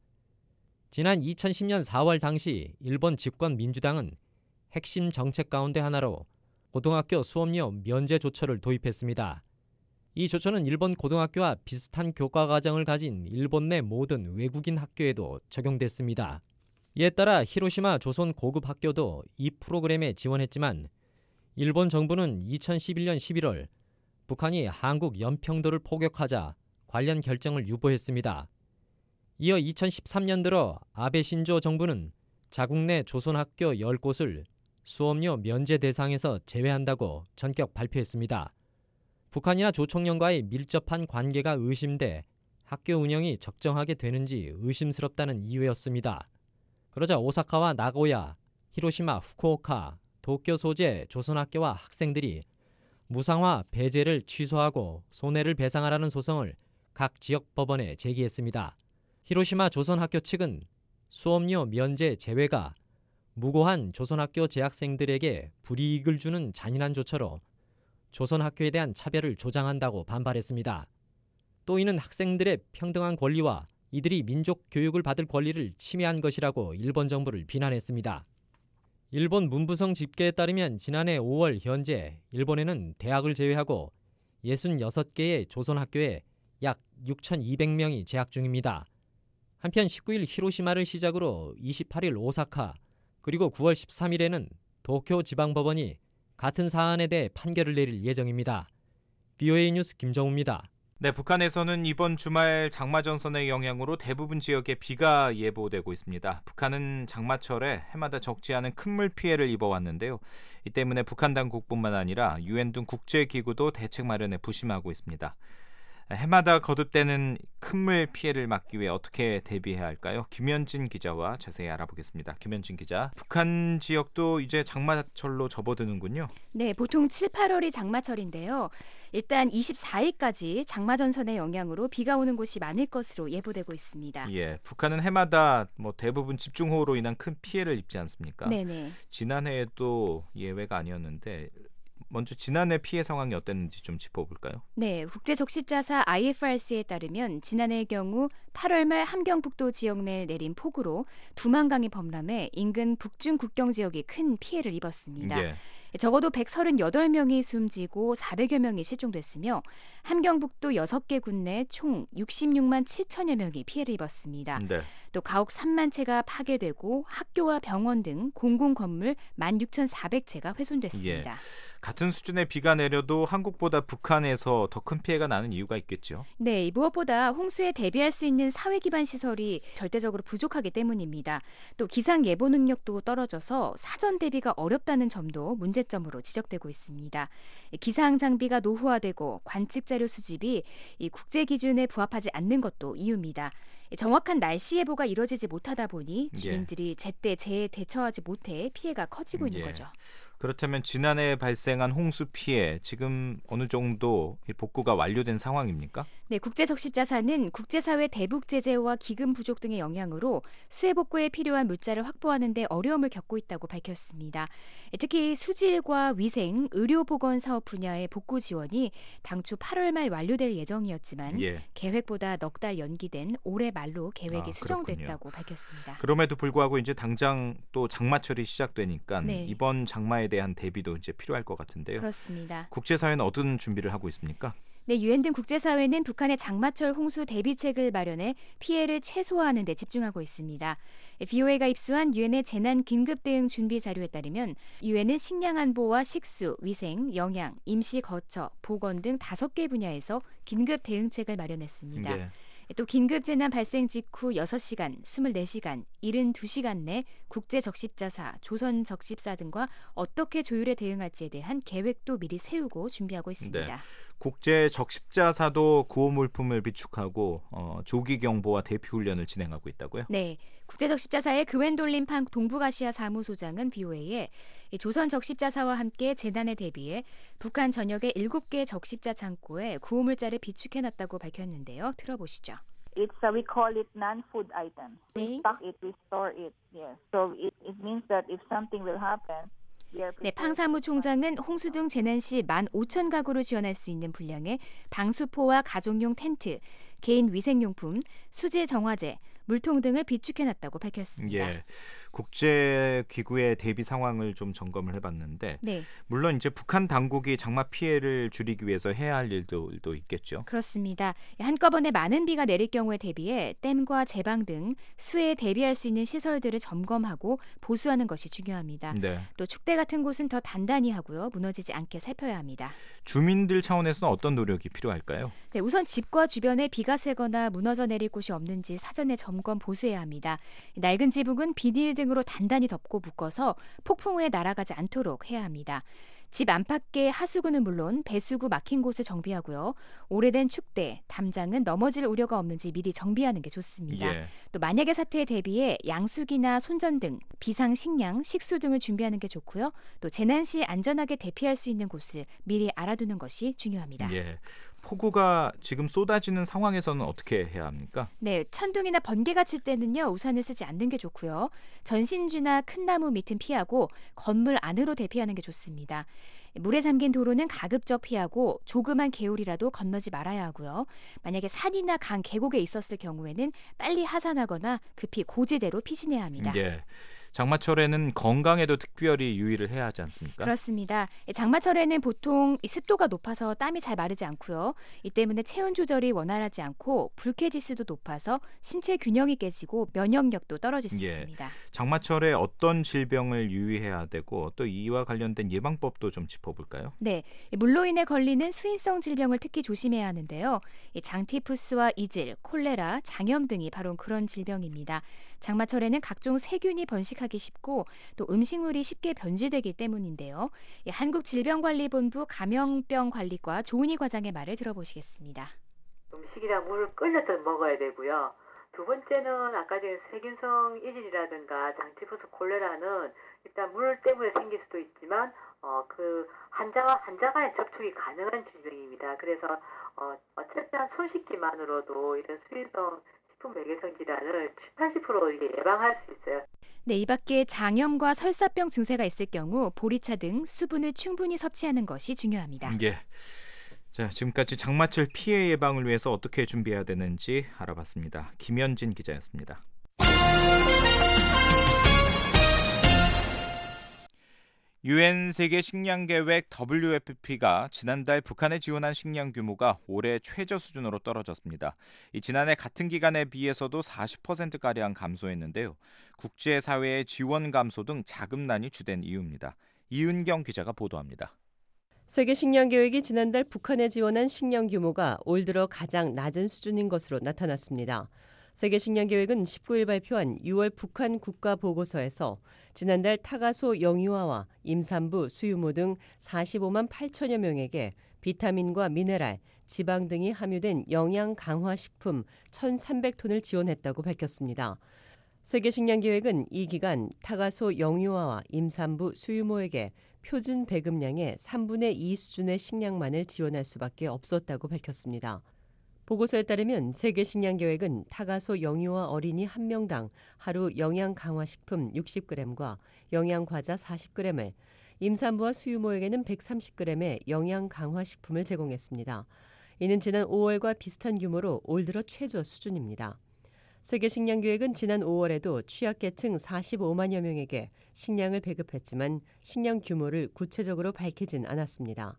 지난 2010년 4월 당시 일본 집권 민주당은 핵심 정책 가운데 하나로 고등학교 수업료 면제 조처를 도입했습니다. 이 조처는 일본 고등학교와 비슷한 교과 과정을 가진 일본 내 모든 외국인 학교에도 적용됐습니다. 이에 따라 히로시마 조선 고급 학교도 이 프로그램에 지원했지만 일본 정부는 2011년 11월 북한이 한국 연평도를 포격하자 관련 결정을 유보했습니다. 이어 2013년 들어 아베 신조 정부는 자국 내 조선학교 10곳을 수업료 면제 대상에서 제외한다고 전격 발표했습니다. 북한이나 조총련과의 밀접한 관계가 의심돼 학교 운영이 적정하게 되는지 의심스럽다는 이유였습니다. 그러자 오사카와 나고야, 히로시마, 후쿠오카, 도쿄 소재 조선학교와 학생들이 무상화 배제를 취소하고 손해를 배상하라는 소송을 각 지역 법원에 제기했습니다. 히로시마 조선학교 측은 수업료 면제 제외가 무고한 조선학교 재학생들에게 불이익을 주는 잔인한 조처로 조선학교에 대한 차별을 조장한다고 반발했습니다. 또 이는 학생들의 평등한 권리와 이들이 민족 교육을 받을 권리를 침해한 것이라고 일본 정부를 비난했습니다. 일본 문부성 집계에 따르면 지난해 5월 현재 일본에는 대학을 제외하고 66개의 조선학교에 약 6,200명이 재학 중입니다. 한편 19일 히로시마를 시작으로 28일 오사카 그리고 9월 13일에는 도쿄 지방법원이 같은 사안에 대해 판결을 내릴 예정입니다. BOA 뉴스 김정우입니다. 네, 북한에서는 이번 주말 장마전선의 영향으로 대부분 지역에 비가 예보되고 있습니다. 북한은 장마철에 해마다 적지 않은 큰 물 피해를 입어왔는데요. 이 때문에 북한 당국뿐만 아니라 유엔 등 국제기구도 대책 마련에 부심하고 있습니다. 해마다 거듭되는 큰 물 피해를 막기 위해 어떻게 대비해야 할까요? 김현진 기자와 자세히 알아보겠습니다. 김현진 기자, 북한 지역도 이제 장마철로 접어드는군요. 네, 보통 7, 8월이 장마철인데요. 일단 24일까지 장마전선의 영향으로 비가 오는 곳이 많을 것으로 예보되고 있습니다. 예, 북한은 해마다 대부분 집중호우로 인한 큰 피해를 입지 않습니까? 네네. 지난해에도 예외가 아니었는데 먼저 지난해 피해 상황이 어땠는지 좀 짚어볼까요? 네, 국제적십자사 IFRC에 따르면 지난해의 경우 8월 말 함경북도 지역 내에 내린 폭우로 두만강이 범람해 인근 북중 국경 지역이 큰 피해를 입었습니다. 예. 적어도 138명이 숨지고 400여 명이 실종됐으며 함경북도 6개 군 내 총 66만 7천여 명이 피해를 입었습니다. 네. 또 가옥 3만 채가 파괴되고 학교와 병원 등 공공건물 16,400채가 훼손됐습니다. 예. 같은 수준의 비가 내려도 한국보다 북한에서 더 큰 피해가 나는 이유가 있겠죠? 네, 무엇보다 홍수에 대비할 수 있는 사회 기반 시설이 절대적으로 부족하기 때문입니다. 또 기상 예보 능력도 떨어져서 사전 대비가 어렵다는 점도 문제점으로 지적되고 있습니다. 기상 장비가 노후화되고 관측 자료 수집이 이 국제 기준에 부합하지 않는 것도 이유입니다. 정확한 날씨 예보가 이루어지지 못하다 보니 주민들이 제때 재해에 대처하지 못해 피해가 커지고 있는 거죠. 그렇다면 지난해 발생한 홍수 피해 지금 어느 정도 복구가 완료된 상황입니까? 네, 국제적십자사는 국제사회 대북 제재와 기금 부족 등의 영향으로 수해 복구에 필요한 물자를 확보하는 데 어려움을 겪고 있다고 밝혔습니다. 특히 수질과 위생, 의료보건 사업 분야의 복구 지원이 당초 8월 말 완료될 예정이었지만 계획보다 넉 달 연기된 올해 말로 계획이 수정됐다고 밝혔습니다. 그럼에도 불구하고 이제 당장 또 장마철이 시작되니까 네. 이번 장마에 대한 대비도 이제 필요할 것 같은데요. 그렇습니다. 국제사회는 어떤 준비를 하고 있습니까? 네, 유엔 등 국제사회는 북한의 장마철 홍수 대비책을 마련해 피해를 최소화하는 데 집중하고 있습니다. VOA가 입수한 유엔의 재난 긴급 대응 준비 자료에 따르면 유엔은 식량 안보와 식수, 위생, 영양, 임시 거처, 보건 등 5개 분야에서 긴급 대응책을 마련했습니다. 네. 또 긴급 재난 발생 직후 6시간, 24시간, 72시간 내 국제적십자사, 조선적십사 등과 어떻게 조율에 대응할지에 대한 계획도 미리 세우고 준비하고 있습니다. 네. 국제적십자사도 구호 물품을 비축하고 조기 경보와 대피 훈련을 진행하고 있다고요? 네. 국제적십자사의 그웬돌린 팡 동북아시아 사무소장은 VOA에 조선적십자사와 함께 재난에 대비해 북한 전역의 7개 적십자 창고에 구호물자를 비축해놨다고 밝혔는데요. 들어보시죠. We call it non-food item. We stock it, we store it. Yes. So it means that if something will happen, 네, 팡 사무총장은 홍수 등 재난 시 15,000가구를 지원할 수 있는 분량의 방수포와 가족용 텐트, 개인 위생용품, 수질 정화제, 물통 등을 비축해놨다고 밝혔습니다. 예, 국제기구의 대비 상황을 좀 점검을 해봤는데 물론 이제 북한 당국이 장마 피해를 줄이기 위해서 해야 할 일들도 있겠죠. 그렇습니다. 한꺼번에 많은 비가 내릴 경우에 대비해 댐과 제방 등 수해에 대비할 수 있는 시설들을 점검하고 보수하는 것이 중요합니다. 또 축대 같은 곳은 더 단단히 하고요. 무너지지 않게 살펴야 합니다. 주민들 차원에서는 어떤 노력이 필요할까요? 네, 우선 집과 주변에 비가 새거나 무너져 내릴 곳이 없는지 사전에 점검 보수해야 합니다. 낡은 지붕은 비닐 등으로 단단히 덮고 묶어서 폭풍 후에 날아가지 않도록 해야 합니다. 집 안팎의 하수구는 물론 배수구 막힌 곳을 정비하고요. 오래된 축대, 담장은 넘어질 우려가 없는지 미리 정비하는 게 좋습니다. 또 만약의 사태에 대비해 양수기나 손전 등 비상 식량, 식수 등을 준비하는 게 좋고요. 또 재난 시 안전하게 대피할 수 있는 곳을 미리 알아두는 것이 중요합니다. 폭우가 지금 쏟아지는 상황에서는 어떻게 해야 합니까? 네, 천둥이나 번개가 칠 때는요. 우산을 쓰지 않는 게 좋고요. 전신주나 큰 나무 밑은 피하고 건물 안으로 대피하는 게 좋습니다. 물에 잠긴 도로는 가급적 피하고 조그만 개울이라도 건너지 말아야 하고요. 만약에 산이나 강, 계곡에 있었을 경우에는 빨리 하산하거나 급히 고지대로 피신해야 합니다. 장마철에는 건강에도 특별히 유의를 해야 하지 않습니까? 그렇습니다. 장마철에는 보통 습도가 높아서 땀이 잘 마르지 않고요. 이 때문에 체온 조절이 원활하지 않고 불쾌지수도 높아서 신체 균형이 깨지고 면역력도 떨어질 수 있습니다. 장마철에 어떤 질병을 유의해야 되고 또 이와 관련된 예방법도 좀 짚어볼까요? 네, 물로 인해 걸리는 수인성 질병을 특히 조심해야 하는데요. 장티푸스와 이질, 콜레라, 장염 등이 바로 그런 질병입니다. 장마철에는 각종 세균이 번식하기 쉽고 또 음식물이 쉽게 변질되기 때문인데요. 한국질병관리본부 감염병관리과 조은희 과장의 말을 들어보시겠습니다. 음식이랑 물을 끓여서 먹어야 되고요. 두 번째는 아까 전에 세균성 이질이라든가 장티푸스 콜레라는 일단 물 때문에 생길 수도 있지만 그 환자와 환자 간의 접촉이 가능한 질병입니다. 그래서 어쨌든 손 씻기만으로도 이런 수인성 식품 매개성 질환을 70-80% 예방할 수 있어요. 네, 이 밖에 장염과 설사병 증세가 있을 경우 보리차 등 수분을 충분히 섭취하는 것이 중요합니다. 예. 자, 지금까지 장마철 피해 예방을 위해서 어떻게 준비해야 되는지 알아봤습니다. 김현진 기자였습니다. 유엔 세계 식량 계획 WFP가 지난달 북한에 지원한 식량 규모가 올해 최저 수준으로 떨어졌습니다. 지난해 같은 기간에 비해서도 40%가량 감소했는데요. 국제사회의 지원 감소 등 자금난이 주된 이유입니다. 이은경 기자가 보도합니다. 세계 식량 계획이 지난달 북한에 지원한 식량 규모가 올 들어 가장 낮은 수준인 것으로 나타났습니다. 세계 식량 계획은 19일 발표한 6월 북한 국가 보고서에서 지난달 타가소 영유아와 임산부, 수유모 등 45만 8천여 명에게 비타민과 미네랄, 지방 등이 함유된 영양 강화 식품 1,300톤을 지원했다고 밝혔습니다. 세계 식량 계획은 이 기간 타가소 영유아와 임산부, 수유모에게 표준 배급량의 3분의 2 수준의 식량만을 지원할 수밖에 없었다고 밝혔습니다. 보고서에 따르면 세계 식량 계획은 타가소 영유아 어린이 1명당 하루 영양 강화 식품 60g과 영양 과자 40g을, 임산부와 수유모에게는 130g의 영양 강화 식품을 제공했습니다. 이는 지난 5월과 비슷한 규모로 올 들어 최저 수준입니다. 세계 식량 계획은 지난 5월에도 취약계층 45만여 명에게 식량을 배급했지만 식량 규모를 구체적으로 밝히진 않았습니다.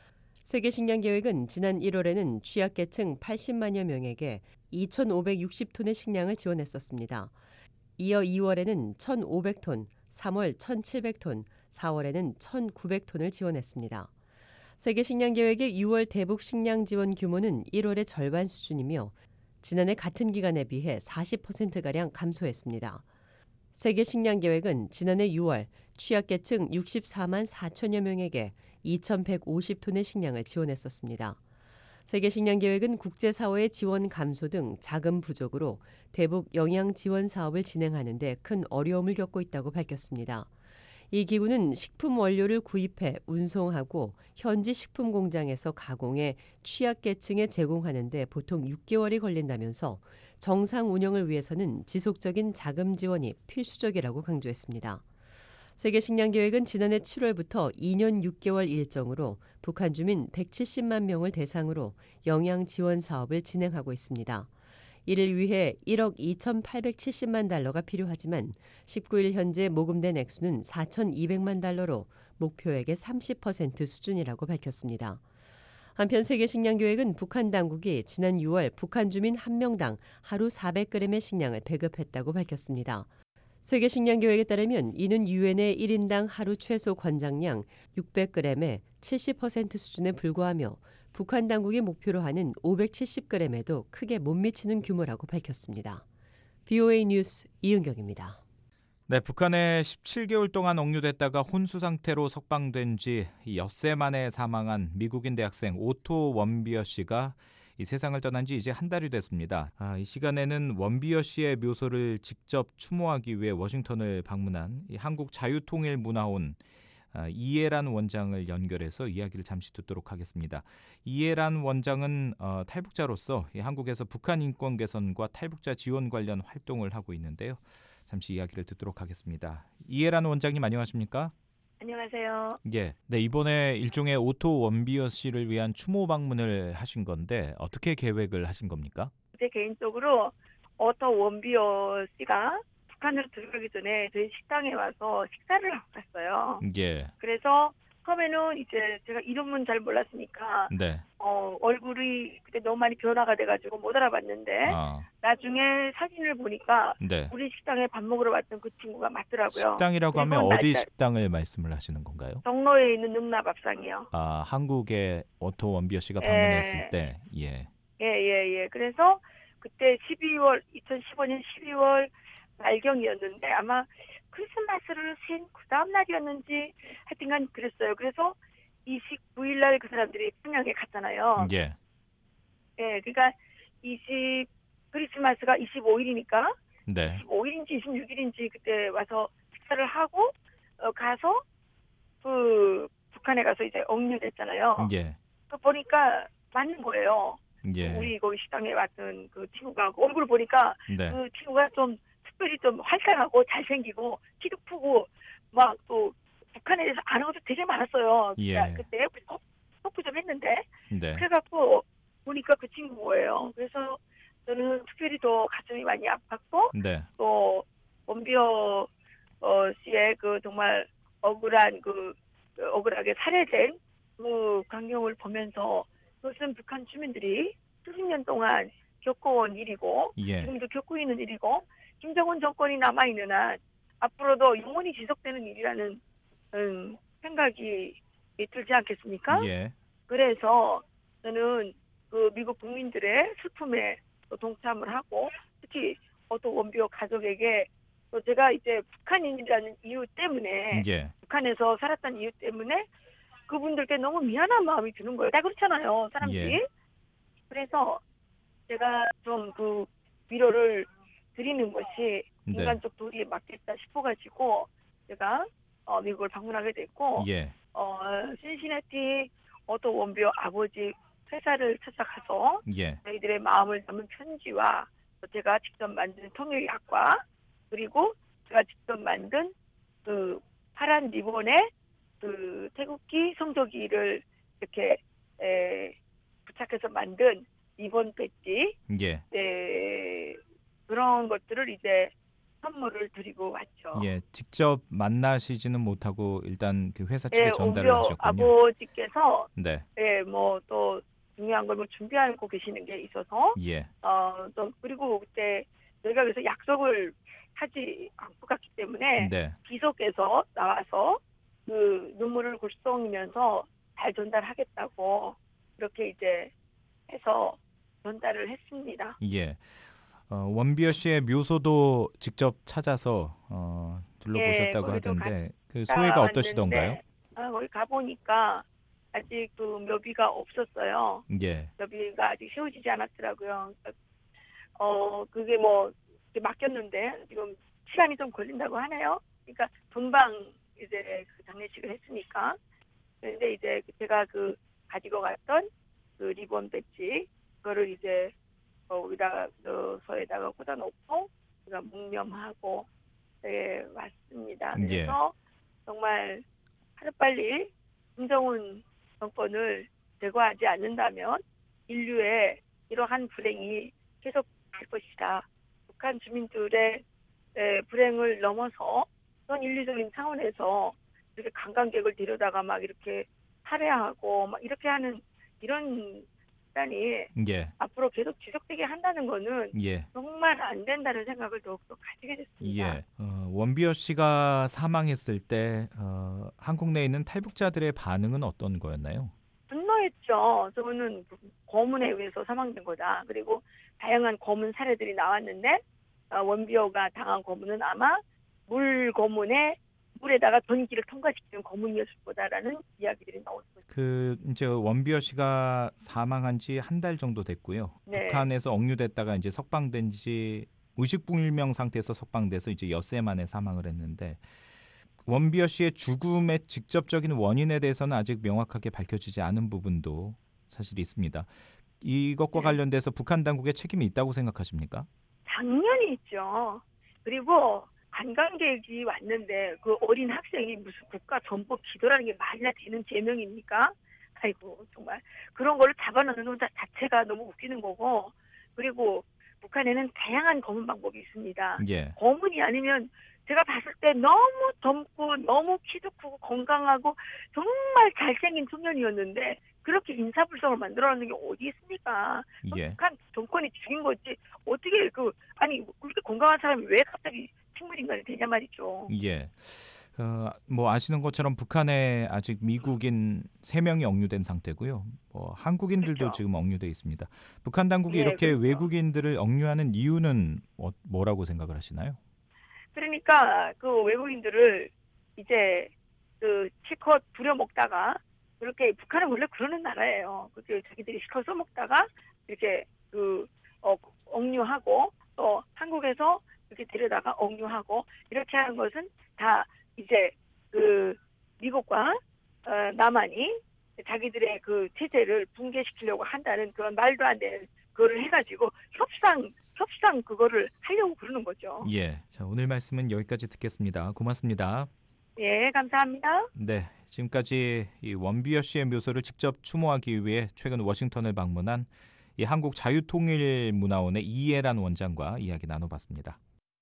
세계 식량 계획은 지난 1월에는 취약계층 80만여 명에게 2,560톤의 식량을 지원했었습니다. 이어 2월에는 1,500톤, 3월 1,700톤, 4월에는 1,900톤을 지원했습니다. 세계 식량 계획의 6월 대북 식량 지원 규모는 1월의 절반 수준이며 지난해 같은 기간에 비해 40%가량 감소했습니다. 세계 식량 계획은 지난해 6월 취약계층 64만 4천여 명에게 2,150톤의 식량을 지원했었습니다. 세계 식량 계획은 국제사회의 지원 감소 등 자금 부족으로 대북 영양 지원 사업을 진행하는 데 큰 어려움을 겪고 있다고 밝혔습니다. 이 기구는 식품 원료를 구입해 운송하고 현지 식품 공장에서 가공해 취약계층에 제공하는 데 보통 6개월이 걸린다면서 정상 운영을 위해서는 지속적인 자금 지원이 필수적이라고 강조했습니다. 세계 식량 계획은 지난해 7월부터 2년 6개월 일정으로 북한 주민 170만 명을 대상으로 영양 지원 사업을 진행하고 있습니다. 이를 위해 1억 2,870만 달러가 필요하지만 19일 현재 모금된 액수는 4,200만 달러로 목표액의 30% 수준이라고 밝혔습니다. 한편 세계 식량 계획은 북한 당국이 지난 6월 북한 주민 1명당 하루 400g의 식량을 배급했다고 밝혔습니다. 세계 식량 계획에 따르면 이는 유엔의 1인당 하루 최소 권장량 600g의 70% 수준에 불과하며 북한 당국이 목표로 하는 570g에도 크게 못 미치는 규모라고 밝혔습니다. BOA 뉴스 이은경입니다. 네, 북한에 17개월 동안 억류됐다가 혼수 상태로 석방된 지 엿새 만에 사망한 미국인 대학생 오토 원비어 씨가 이 세상을 떠난 지 이제 한 달이 됐습니다. 이 시간에는 원비어 씨의 묘소를 직접 추모하기 위해 워싱턴을 방문한 한국 자유통일문화원 이해란 원장을 연결해서 이야기를 잠시 듣도록 하겠습니다. 이해란 원장은 탈북자로서 한국에서 북한 인권 개선과 탈북자 지원 관련 활동을 하고 있는데요. 잠시 이야기를 듣도록 하겠습니다. 이해란 원장님 안녕하십니까? 안녕하세요. 예, 네, 이번에 일종의 오토 원비어 씨를 위한 추모 방문을 하신 건데 어떻게 계획을 하신 겁니까? 제 개인적으로 오토 원비어 씨가 북한으로 들어가기 전에 저희 식당에 와서 식사를 하고 갔어요. 예. 그래서 처음에는 이제 제가 이름은 잘 몰랐으니까 네. 얼굴이 그때 너무 많이 변화가 돼가지고 못 알아봤는데 나중에 사진을 보니까 네. 우리 식당에 밥 먹으러 왔던 그 친구가 맞더라고요. 식당이라고 하면 일본 어디 날짜- 식당을 말씀을 하시는 건가요? 종로에 있는 능라밥상이요. 아, 한국에 오토 원비어 씨가 방문했을 때, 예. 예. 그래서 그때 2015년 12월 말경이었는데 아마 크리스마스를 쉰 그 다음 날이었는지 하여튼간 그랬어요. 그래서 29일 날 그 사람들이 평양에 갔잖아요. 예. 예, 그러니까 크리스마스가 25일이니까 네. 25일인지 26일인지 그때 와서 식사를 하고 가서 그 북한에 가서 이제 억류됐잖아요. 예. 그 보니까 맞는 거예요. 예. 우리 거기 식당에 왔던 그 친구가 얼굴 보니까 네. 그 친구가 좀 특별히 좀 활달하고 잘생기고 키도 크고 막 또 북한에 대해서 아는 것도 되게 많았어요. 예. 그때 토크 좀 했는데 네. 그래갖고 보니까 그 친구예요. 그래서 저는 특별히 더 가슴이 많이 아팠고 네. 또 원비어 씨의 그 정말 억울한 억울하게 살해된 그 광경을 보면서 그것은 북한 주민들이 수십 년 동안 겪어온 일이고 예. 지금도 겪고 있는 일이고 김정은 정권이 남아있는 한 앞으로도 영원히 지속되는 일이라는 생각이 들지 않겠습니까? 예. 그래서 저는 그 미국 국민들의 슬픔에 또 동참을 하고 특히 오토 원비어 가족에게 또 제가 이제 북한인이라는 이유 때문에 예. 북한에서 살았다는 이유 때문에 그분들께 너무 미안한 마음이 드는 거예요. 다 그렇잖아요, 사람들이. 예. 그래서 제가 좀 그 위로를 드리는 것이 네. 인간적 도리에 맞겠다 싶어가지고 제가 미국을 방문하게 됐고 예. 신시내티 오토 원비어 아버지 회사를 찾아가서 예. 저희들의 마음을 담은 편지와 또 제가 직접 만든 통일약과 그리고 제가 직접 만든 그 파란 리본에 그 태극기 성조기를 이렇게 부착해서 만든 리본 배지 예. 그런 것들을 이제 선물을 드리고 왔죠. 예. 직접 만나시지는 못하고 일단 그 회사 측에 전달을 오히려 하셨군요. 아버지께서 네. 뭐 또 중요한 걸 뭐 준비하고 계시는 게 있어서 예. 또 그리고 그때 저희가 그래서 약속을 하지 않고 갔기 때문에 네. 비서께서 나와서 그 눈물을 글썽이면서 잘 전달하겠다고 그렇게 이제 해서 전달을 했습니다. 예. 원비어 씨의 묘소도 직접 찾아서 둘러보셨다고 거기도 하던데 그 갔다 소회가 왔는데, 어떠시던가요? 거기 가보니까 아직 그 묘비가 없었어요. 예. 묘비가 아직 세워지지 않았더라고요. 그게 뭐 이렇게 맡겼는데 지금 시간이 좀 걸린다고 하네요. 그러니까 금방 이제 그 장례식을 했으니까. 그런데 이제 제가 그 가지고 갔던 그 리본 배지 그거를 이제 거기다가 서에다가 꽂아놓고 제가 묵념하고 왔습니다. 예. 그래서 정말 하루빨리 김정은 정권을 제거하지 않는다면 인류의 이러한 불행이 계속될 것이다. 북한 주민들의 불행을 넘어서 전 인류적인 차원에서 이렇게 관광객을 데려다가 막 이렇게 살해하고 막 이렇게 하는 이런 수단이 예. 앞으로 계속 지속되게 한다는 거는 예. 정말 안 된다는 생각을 더욱더 가지게 됐습니다. 예. 원비어 씨가 사망했을 때 한국 내에 있는 탈북자들의 반응은 어떤 거였나요? 분노했죠. 저는 고문에 의해서 사망된 거다. 그리고 다양한 고문 사례들이 나왔는데 원비어가 당한 고문은 아마 물 고문에 물에다가 전기를 통과시키는 고문이었을 거다라는 이야기들이 나오고 있습니다. 그 이제 원비어 씨가 사망한 지 한 달 정도 됐고요. 네. 북한에서 억류됐다가 이제 석방된 지 의식불명 상태에서 석방돼서 이제 엿새 만에 사망을 했는데 원비어 씨의 죽음의 직접적인 원인에 대해서는 아직 명확하게 밝혀지지 않은 부분도 사실 있습니다. 이것과 관련돼서 북한 당국의 책임이 있다고 생각하십니까? 당연히 있죠. 그리고 관광객이 왔는데 그 어린 학생이 무슨 국가 전복 기도라는 게 말이나 되는 제명입니까? 아이고 정말 그런 거를 잡아놓는 것 자체가 너무 웃기는 거고 그리고 북한에는 다양한 검문 방법이 있습니다. 예. 검문이 아니면 제가 봤을 때 너무 젊고 너무 키도 크고 건강하고 정말 잘생긴 청년이었는데 그렇게 인사불성을 만들어놓는 게 어디 있습니까? 예. 북한 정권이 죽인 거지 어떻게 그렇게 건강한 사람이 왜 갑자기 식물인간이 되냐 말이죠. 예. 뭐 아시는 것처럼 북한에 아직 미국인 3명이 억류된 상태고요. 한국인들도 그렇죠. 지금 억류돼 있습니다. 북한 당국이 예, 이렇게 그렇죠. 외국인들을 억류하는 이유는 뭐라고 생각을 하시나요? 그러니까 그 외국인들을 이제 그 실컷 부려먹다가 그렇게 북한은 원래 그러는 나라예요. 그렇게 자기들이 실컷 써먹다가 이렇게 억류하고 또 한국에서 이렇게 데려다가 억류하고 이렇게 하는 것은 다 이제 그 미국과 남한이 자기들의 그 체제를 붕괴시키려고 한다는 그런 말도 안 되는 그거를 해가지고 협상 그거를 하려고 그러는 거죠. 예. 자, 오늘 말씀은 여기까지 듣겠습니다. 고맙습니다. 예, 감사합니다. 네. 지금까지 이 원비어 씨의 묘소를 직접 추모하기 위해 최근 워싱턴을 방문한 이 한국 자유통일문화원의 이해란 원장과 이야기 나눠봤습니다.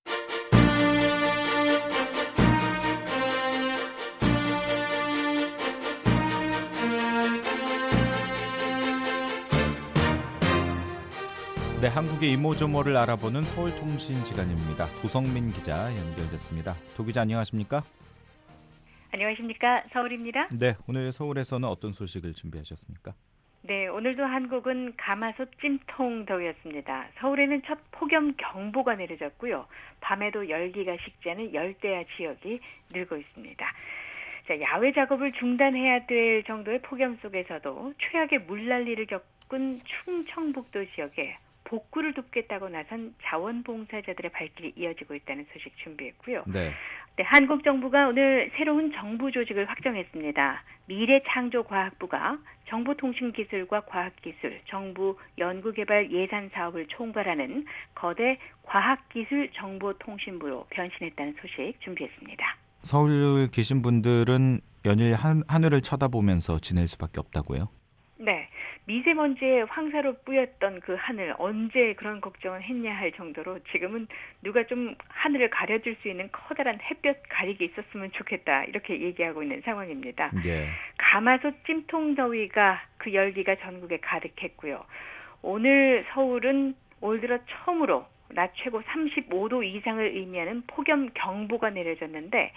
네, 한국의 이모저모를 알아보는 서울통신 시간입니다. 도성민 기자 연결됐습니다. 도 기자 안녕하십니까? 안녕하십니까? 서울입니다. 네, 오늘 서울에서는 어떤 소식을 준비하셨습니까? 네, 오늘도 한국은 가마솥 찜통 더위였습니다. 서울에는 첫 폭염 경보가 내려졌고요. 밤에도 열기가 식지 않은 열대야 지역이 늘고 있습니다. 자, 야외 작업을 중단해야 될 정도의 폭염 속에서도 최악의 물난리를 겪은 충청북도 지역에 복구를 돕겠다고 나선 자원봉사자들의 발길이 이어지고 있다는 소식 준비했고요. 네. 네, 한국 정부가 오늘 새로운 정부 조직을 확정했습니다. 미래창조과학부가 정보통신기술과 과학기술, 정부 연구개발 예산 사업을 총괄하는 거대 과학기술정보통신부로 변신했다는 소식 준비했습니다. 서울 계신 분들은 연일 하늘을 쳐다보면서 지낼 수밖에 없다고요? 네. 미세먼지에 황사로 뿌였던 그 하늘 언제 그런 걱정을 했냐 할 정도로 지금은 누가 좀 하늘을 가려줄 수 있는 커다란 햇볕 가리개 있었으면 좋겠다 이렇게 얘기하고 있는 상황입니다. 예. 가마솥 찜통 더위가 그 열기가 전국에 가득했고요. 오늘 서울은 올 들어 처음으로 낮 최고 35도 이상을 의미하는 폭염 경보가 내려졌는데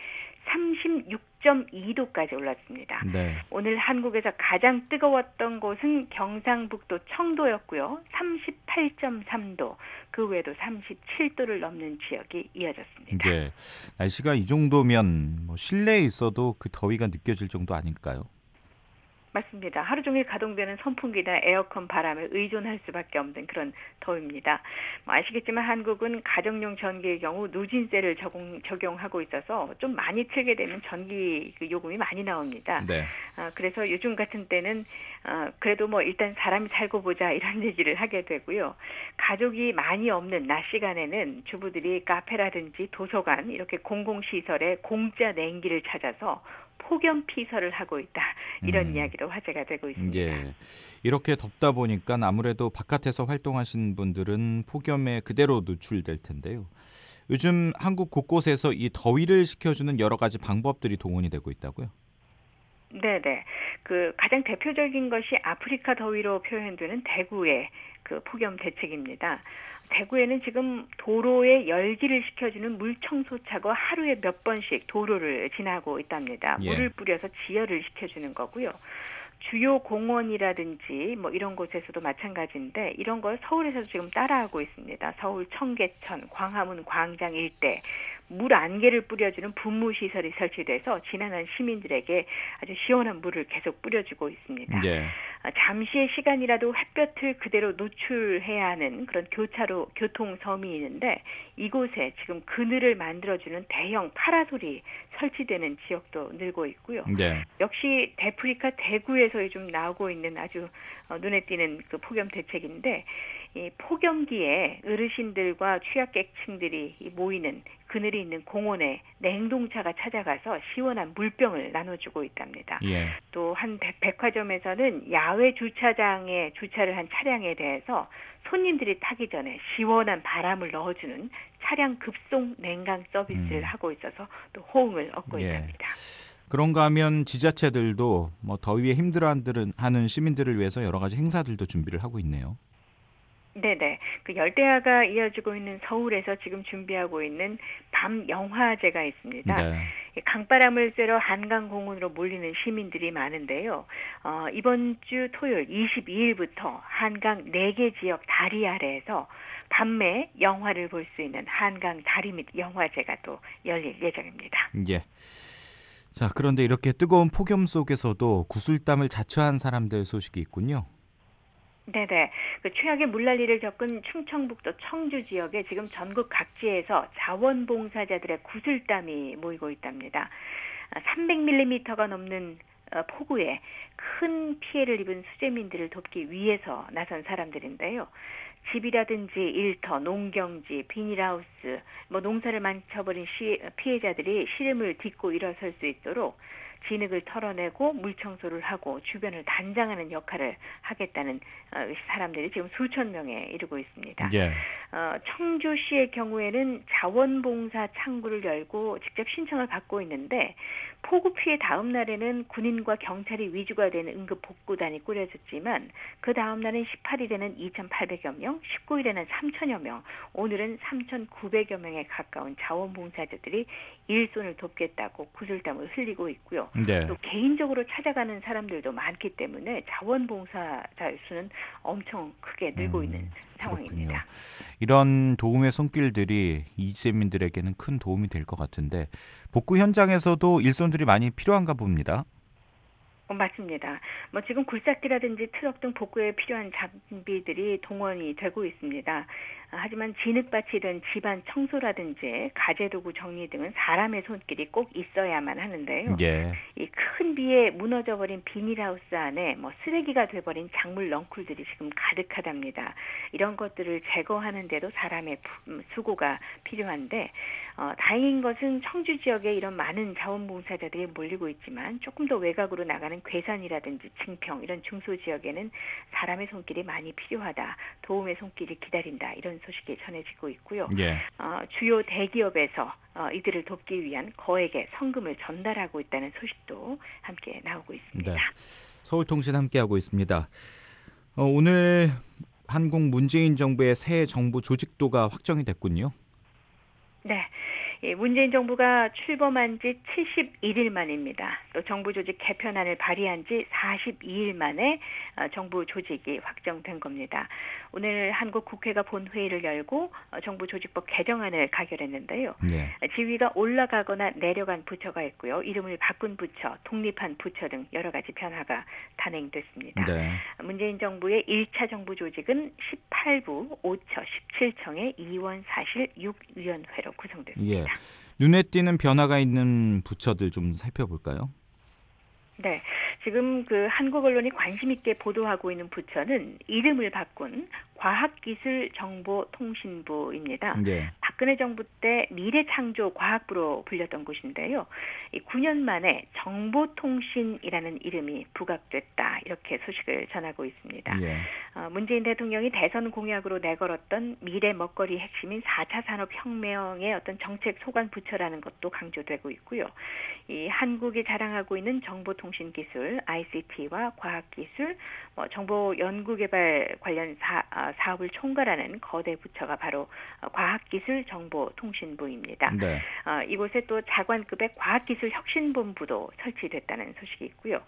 36.2도까지 올랐습니다. 네. 오늘 한국에서 가장 뜨거웠던 곳은 경상북도 청도였고요. 38.3도, 그 외에도 37도를 넘는 지역이 이어졌습니다. 네. 날씨가 이 정도면 실내에 있어도 그 더위가 느껴질 정도 아닐까요? 맞습니다. 하루 종일 가동되는 선풍기나 에어컨 바람에 의존할 수밖에 없는 그런 더위입니다. 아시겠지만 한국은 가정용 전기의 경우 누진세를 적용하고 있어서 좀 많이 틀게 되면 전기 요금이 많이 나옵니다. 네. 그래서 요즘 같은 때는 그래도 일단 사람이 살고 보자 이런 얘기를 하게 되고요. 가족이 많이 없는 낮 시간에는 주부들이 카페라든지 도서관 이렇게 공공시설에 공짜 냉기를 찾아서 폭염 피서를 하고 있다. 이런 이야기도 화제가 되고 있습니다. 예. 이렇게 덥다 보니까 아무래도 바깥에서 활동하신 분들은 폭염에 그대로 노출될 텐데요. 요즘 한국 곳곳에서 이 더위를 식혀주는 여러 가지 방법들이 동원이 되고 있다고요? 네네. 그 가장 대표적인 것이 아프리카 더위로 표현되는 대구의 그 폭염 대책입니다. 대구에는 지금 도로에 열기를 식혀주는 물청소차가 하루에 몇 번씩 도로를 지나고 있답니다. 예. 물을 뿌려서 지열을 식혀주는 거고요. 주요 공원이라든지 이런 곳에서도 마찬가지인데 이런 걸 서울에서도 지금 따라하고 있습니다. 서울 청계천, 광화문 광장 일대 물 안개를 뿌려주는 분무시설이 설치돼서 지난한 시민들에게 아주 시원한 물을 계속 뿌려주고 있습니다. 예. 잠시의 시간이라도 햇볕을 그대로 노출해야 하는 그런 교통섬이 있는데 이곳에 지금 그늘을 만들어주는 대형 파라솔이 설치되는 지역도 늘고 있고요. 네. 역시 아프리카 대구에서 요즘 나오고 있는 아주 눈에 띄는 그 폭염 대책인데 이 폭염기에 어르신들과 취약계층들이 모이는 그늘이 있는 공원에 냉동차가 찾아가서 시원한 물병을 나눠주고 있답니다. 예. 또 한 백화점에서는 야외 주차장에 주차를 한 차량에 대해서 손님들이 타기 전에 시원한 바람을 넣어주는 차량 급송 냉각 서비스를 하고 있어서 또 호응을 얻고 예. 있답니다. 그런가 하면 지자체들도 뭐 더위에 힘들어하는 시민들을 위해서 여러 가지 행사들도 준비를 하고 있네요. 네네. 그 열대야가 이어지고 있는 서울에서 지금 준비하고 있는 밤 영화제가 있습니다. 네. 강바람을 쐬러 한강공원으로 몰리는 시민들이 많은데요. 이번 주 토요일 22일부터 한강 4개 지역 다리 아래에서 밤에 영화를 볼 수 있는 한강 다리 밑 영화제가 또 열릴 예정입니다. 예. 자, 그런데 이렇게 뜨거운 폭염 속에서도 구슬땀을 자처한 사람들 소식이 있군요. 네네. 그 최악의 물난리를 겪은 충청북도 청주 지역에 지금 전국 각지에서 자원봉사자들의 구슬땀이 모이고 있답니다. 300mm가 넘는 폭우에 큰 피해를 입은 수재민들을 돕기 위해서 나선 사람들인데요. 집이라든지 일터, 농경지, 비닐하우스, 농사를 망쳐버린 피해자들이 시름을 딛고 일어설 수 있도록 진흙을 털어내고 물 청소를 하고 주변을 단장하는 역할을 하겠다는 사람들이 지금 수천 명에 이르고 있습니다. 예. 청주시의 경우에는 자원봉사 창구를 열고 직접 신청을 받고 있는데 폭우 피해 다음 날에는 군인과 경찰이 위주가 되는 응급복구단이 꾸려졌지만 그 다음 날은 18일에는 2,800여 명, 19일에는 3,000여 명, 오늘은 3,900여 명에 가까운 자원봉사자들이 일손을 돕겠다고 구슬땀을 흘리고 있고요. 네. 또 개인적으로 찾아가는 사람들도 많기 때문에 자원봉사자 수는 엄청 크게 늘고 있는 상황입니다. 이런 도움의 손길들이 이재민들에게는 큰 도움이 될 것 같은데 복구 현장에서도 일손들이 많이 필요한가 봅니다. 맞습니다. 지금 굴삭기라든지 트럭 등 복구에 필요한 장비들이 동원이 되고 있습니다. 하지만 진흙밭이든 집안 청소라든지 가재도구 정리 등은 사람의 손길이 꼭 있어야만 하는데요. 예. 이 큰 비에 무너져버린 비닐하우스 안에 쓰레기가 돼버린 작물 넝쿨들이 지금 가득하답니다. 이런 것들을 제거하는데도 사람의 수고가 필요한데 다행인 것은 청주 지역에 이런 많은 자원봉사자들이 몰리고 있지만 조금 더 외곽으로 나가는 괴산이라든지 증평 이런 중소지역에는 사람의 손길이 많이 필요하다. 도움의 손길이 기다린다. 이런 소식이 전해지고 있고요. 예. 주요 대기업에서 이들을 돕기 위한 거액의 성금을 전달하고 있다는 소식도 함께 나오고 있습니다. 네. 서울통신 함께하고 있습니다. 오늘 한국 문재인 정부의 새 정부 조직도가 확정이 됐군요. 네. 문재인 정부가 출범한 지 71일 만입니다. 또 정부 조직 개편안을 발의한 지 42일 만에 정부 조직이 확정된 겁니다. 오늘 한국 국회가 본회의를 열고 정부 조직법 개정안을 가결했는데요. 네. 지위가 올라가거나 내려간 부처가 있고요. 이름을 바꾼 부처, 독립한 부처 등 여러 가지 변화가 단행됐습니다. 네. 문재인 정부의 1차 정부 조직은 18부 5처 17청의 2원 4실 6위원회로 구성됐습니다. 예. 눈에 띄는 변화가 있는 부처들 좀 살펴볼까요? 네, 지금 한국 언론이 관심 있게 보도하고 있는 부처는 이름을 바꾼 과학기술정보통신부입니다. 네. 박근혜 정부 때 미래창조과학부로 불렸던 곳인데요. 9년 만에 정보통신이라는 이름이 부각됐다. 이렇게 소식을 전하고 있습니다. 예. 문재인 대통령이 대선 공약으로 내걸었던 미래 먹거리 핵심인 4차 산업혁명의 어떤 정책 소관 부처라는 것도 강조되고 있고요. 이 한국이 자랑하고 있는 정보통신기술, ICT와 과학기술, 정보연구개발 관련 사업을 총괄하는 거대 부처가 바로 과학기술정보통신부입니다. 네. 이곳에 또 자관급의 과학기술혁신본부도 설치됐다는 소식이 있고요.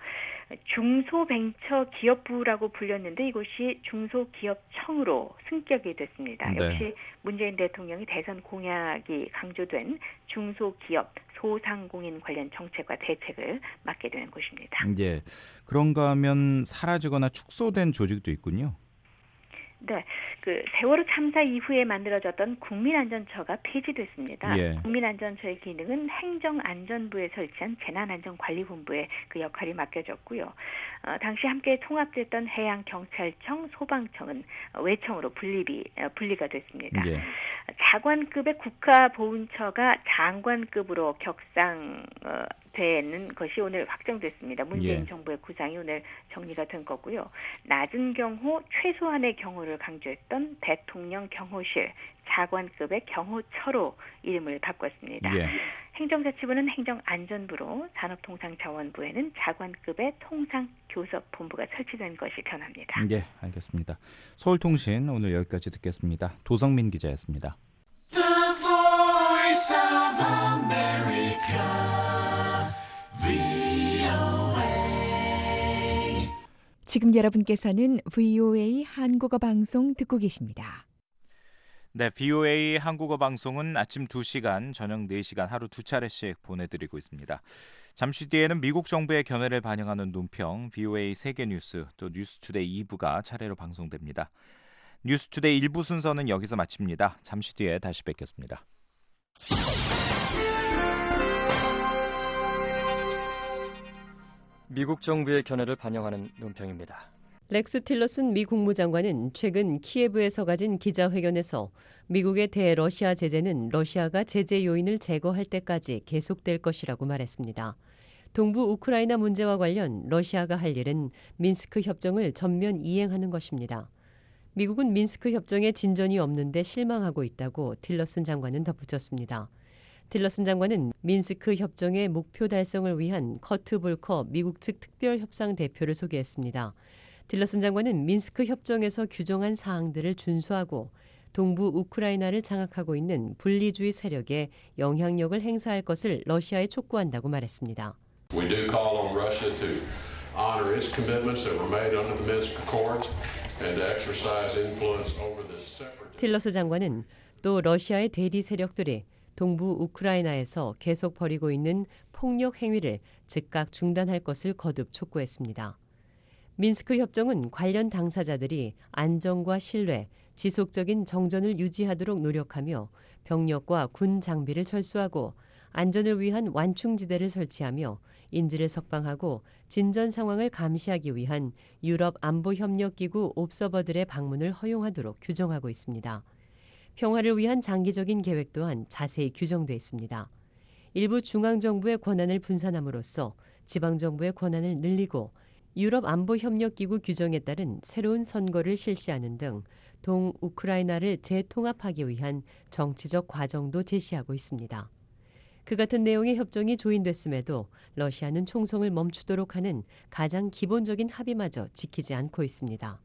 중소벤처기업부라고 불렸는데 이곳이 중소기업청으로 승격이 됐습니다. 네. 역시 문재인 대통령이 대선 공약이 강조된 중소기업, 소상공인 관련 정책과 대책을 맡게 되는 곳입니다. 예. 그런가 하면 사라지거나 축소된 조직도 있군요. 네, 그 세월호 참사 이후에 만들어졌던 국민안전처가 폐지됐습니다. 예. 국민안전처의 기능은 행정안전부에 설치한 재난안전관리본부에 그 역할이 맡겨졌고요. 당시 함께 통합됐던 해양경찰청, 소방청은 외청으로 분리가 됐습니다. 예. 차관급의 국가보훈처가 장관급으로 격상되는 것이 오늘 확정됐습니다. 문재인 예. 정부의 구상이 오늘 정리가 된 거고요. 낮은 경호, 최소한의 경호를 강조했던 대통령 경호실, 차관급의 경호처로 이름을 바꿨습니다. 예. 행정자치부는 행정안전부로, 산업통상자원부에는 차관급의 통상교섭본부가 설치된 것이 변합니다. 예, 알겠습니다. 서울통신 오늘 여기까지 듣겠습니다. 도성민 기자였습니다. The Voice of America, VOA. 지금 여러분께서는 VOA 한국어 방송 듣고 계십니다. 네, VOA 한국어 방송은 아침 2시간, 저녁 4시간 하루 2차례씩 보내드리고 있습니다. 잠시 뒤에는 미국 정부의 견해를 반영하는 논평, VOA 세계뉴스, 또 뉴스투데이 2부가 차례로 방송됩니다. 뉴스투데이 1부 순서는 여기서 마칩니다. 잠시 뒤에 다시 뵙겠습니다. 미국 정부의 견해를 반영하는 논평입니다. 렉스 틸러슨 미 국무장관은 최근 키예브에서 가진 기자회견에서 미국의 대러시아 제재는 러시아가 제재 요인을 제거할 때까지 계속될 것이라고 말했습니다. 동부 우크라이나 문제와 관련 러시아가 할 일은 민스크 협정을 전면 이행하는 것입니다. 미국은 민스크 협정에 진전이 없는데 실망하고 있다고 틸러슨 장관은 덧붙였습니다. 틸러슨 장관은 민스크 협정의 목표 달성을 위한 커트 볼커 미국 측 특별 협상 대표를 소개했습니다. 틸러슨 장관은 민스크 협정에서 규정한 사항들을 준수하고 동부 우크라이나를 장악하고 있는 분리주의 세력에 영향력을 행사할 것을 러시아에 촉구한다고 말했습니다. We do call on Russia to honor its commitments that were made under the Minsk Accords and to exercise influence over the separate. 틸러스 장관은 또 러시아의 대리 세력들이 동부 우크라이나에서 계속 벌이고 있는 폭력 행위를 즉각 중단할 것을 거듭 촉구했습니다. 민스크 협정은 관련 당사자들이 안정과 신뢰, 지속적인 정전을 유지하도록 노력하며 병력과 군 장비를 철수하고 안전을 위한 완충지대를 설치하며 인질을 석방하고 진전 상황을 감시하기 위한 유럽 안보협력기구 옵서버들의 방문을 허용하도록 규정하고 있습니다. 평화를 위한 장기적인 계획 또한 자세히 규정돼 있습니다. 일부 중앙정부의 권한을 분산함으로써 지방정부의 권한을 늘리고 유럽 안보협력기구 규정에 따른 새로운 선거를 실시하는 등 동우크라이나를 재통합하기 위한 정치적 과정도 제시하고 있습니다. 그 같은 내용의 협정이 조인됐음에도 러시아는 총성을 멈추도록 하는 가장 기본적인 합의마저 지키지 않고 있습니다.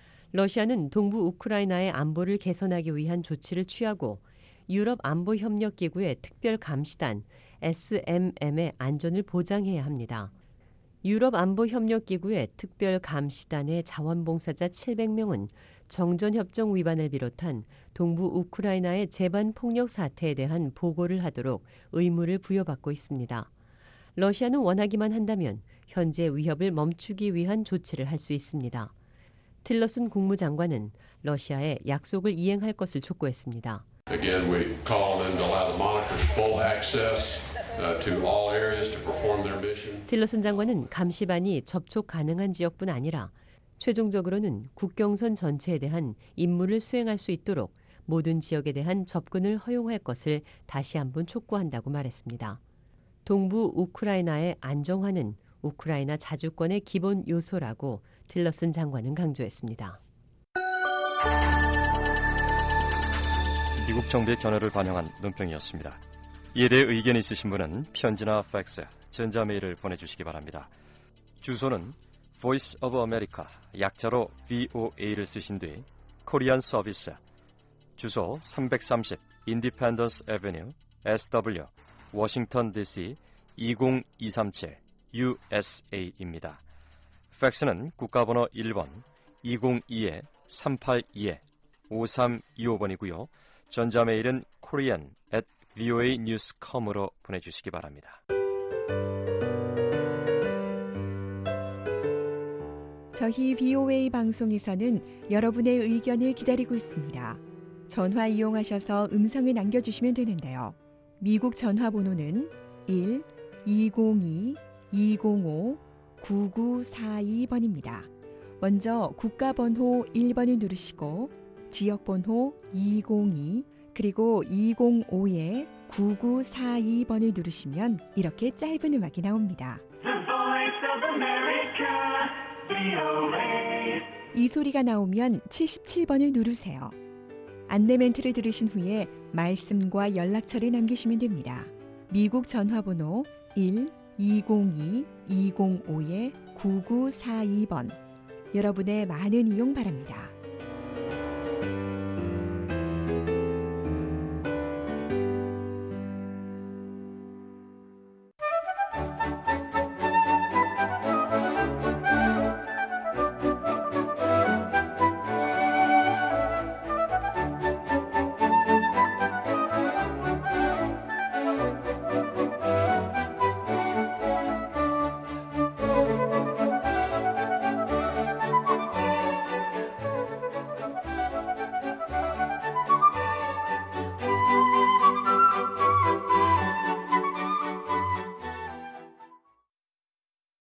러시아는 동부 우크라이나의 안보를 개선하기 위한 조치를 취하고 유럽 안보협력기구의 특별감시단 SMM의 안전을 보장해야 합니다. 유럽 안보협력기구의 특별감시단의 자원봉사자 700명은 정전협정 위반을 비롯한 동부 우크라이나의 재반 폭력 사태에 대한 보고를 하도록 의무를 부여받고 있습니다. 러시아는 원하기만 한다면 현재 위협을 멈추기 위한 조치를 할 수 있습니다. 틸러슨 국무장관은 러시아에 약속을 이행할 것을 촉구했습니다. Again, we call on them to allow the monitors full access to all areas to perform their mission. 틸러슨 장관은 감시반이 접촉 가능한 지역뿐 아니라 최종적으로는 국경선 전체에 대한 임무를 수행할 수 있도록 모든 지역에 대한 접근을 허용할 것을 다시 한번 촉구한다고 말했습니다. 동부 우크라이나의 안정화는 우크라이나 자주권의 기본 요소라고 틸러슨 장관은 강조했습니다. 미국 정부의 견해를 반영한 논평이었습니다. 이에 대해 의견이 있으신 분은 편지나 팩스, 전자메일을 보내주시기 바랍니다. 주소는 Voice of America, 약자로 VOA를 쓰신 뒤 코리안 서비스, 주소 330 Independence Avenue, SW, 워싱턴 DC 20237 USA입니다. 팩스는 국가번호 1번 202-382-5325번이고요. 전자메일은 korean@voanews.com으로 보내주시기 바랍니다. 저희 VOA 방송에서는 여러분의 의견을 기다리고 있습니다. 전화 이용하셔서 음성을 남겨주시면 되는데요. 미국 전화번호는 1-202-205-9942번입니다. 먼저 국가번호 1번을 누르시고 지역번호 202 그리고 205-9942번을 누르시면 이렇게 짧은 음악이 나옵니다. 이 소리가 나오면 77번을 누르세요. 안내 멘트를 들으신 후에 말씀과 연락처를 남기시면 됩니다. 미국 전화번호 1-202-205-9942번. 여러분의 많은 이용 바랍니다.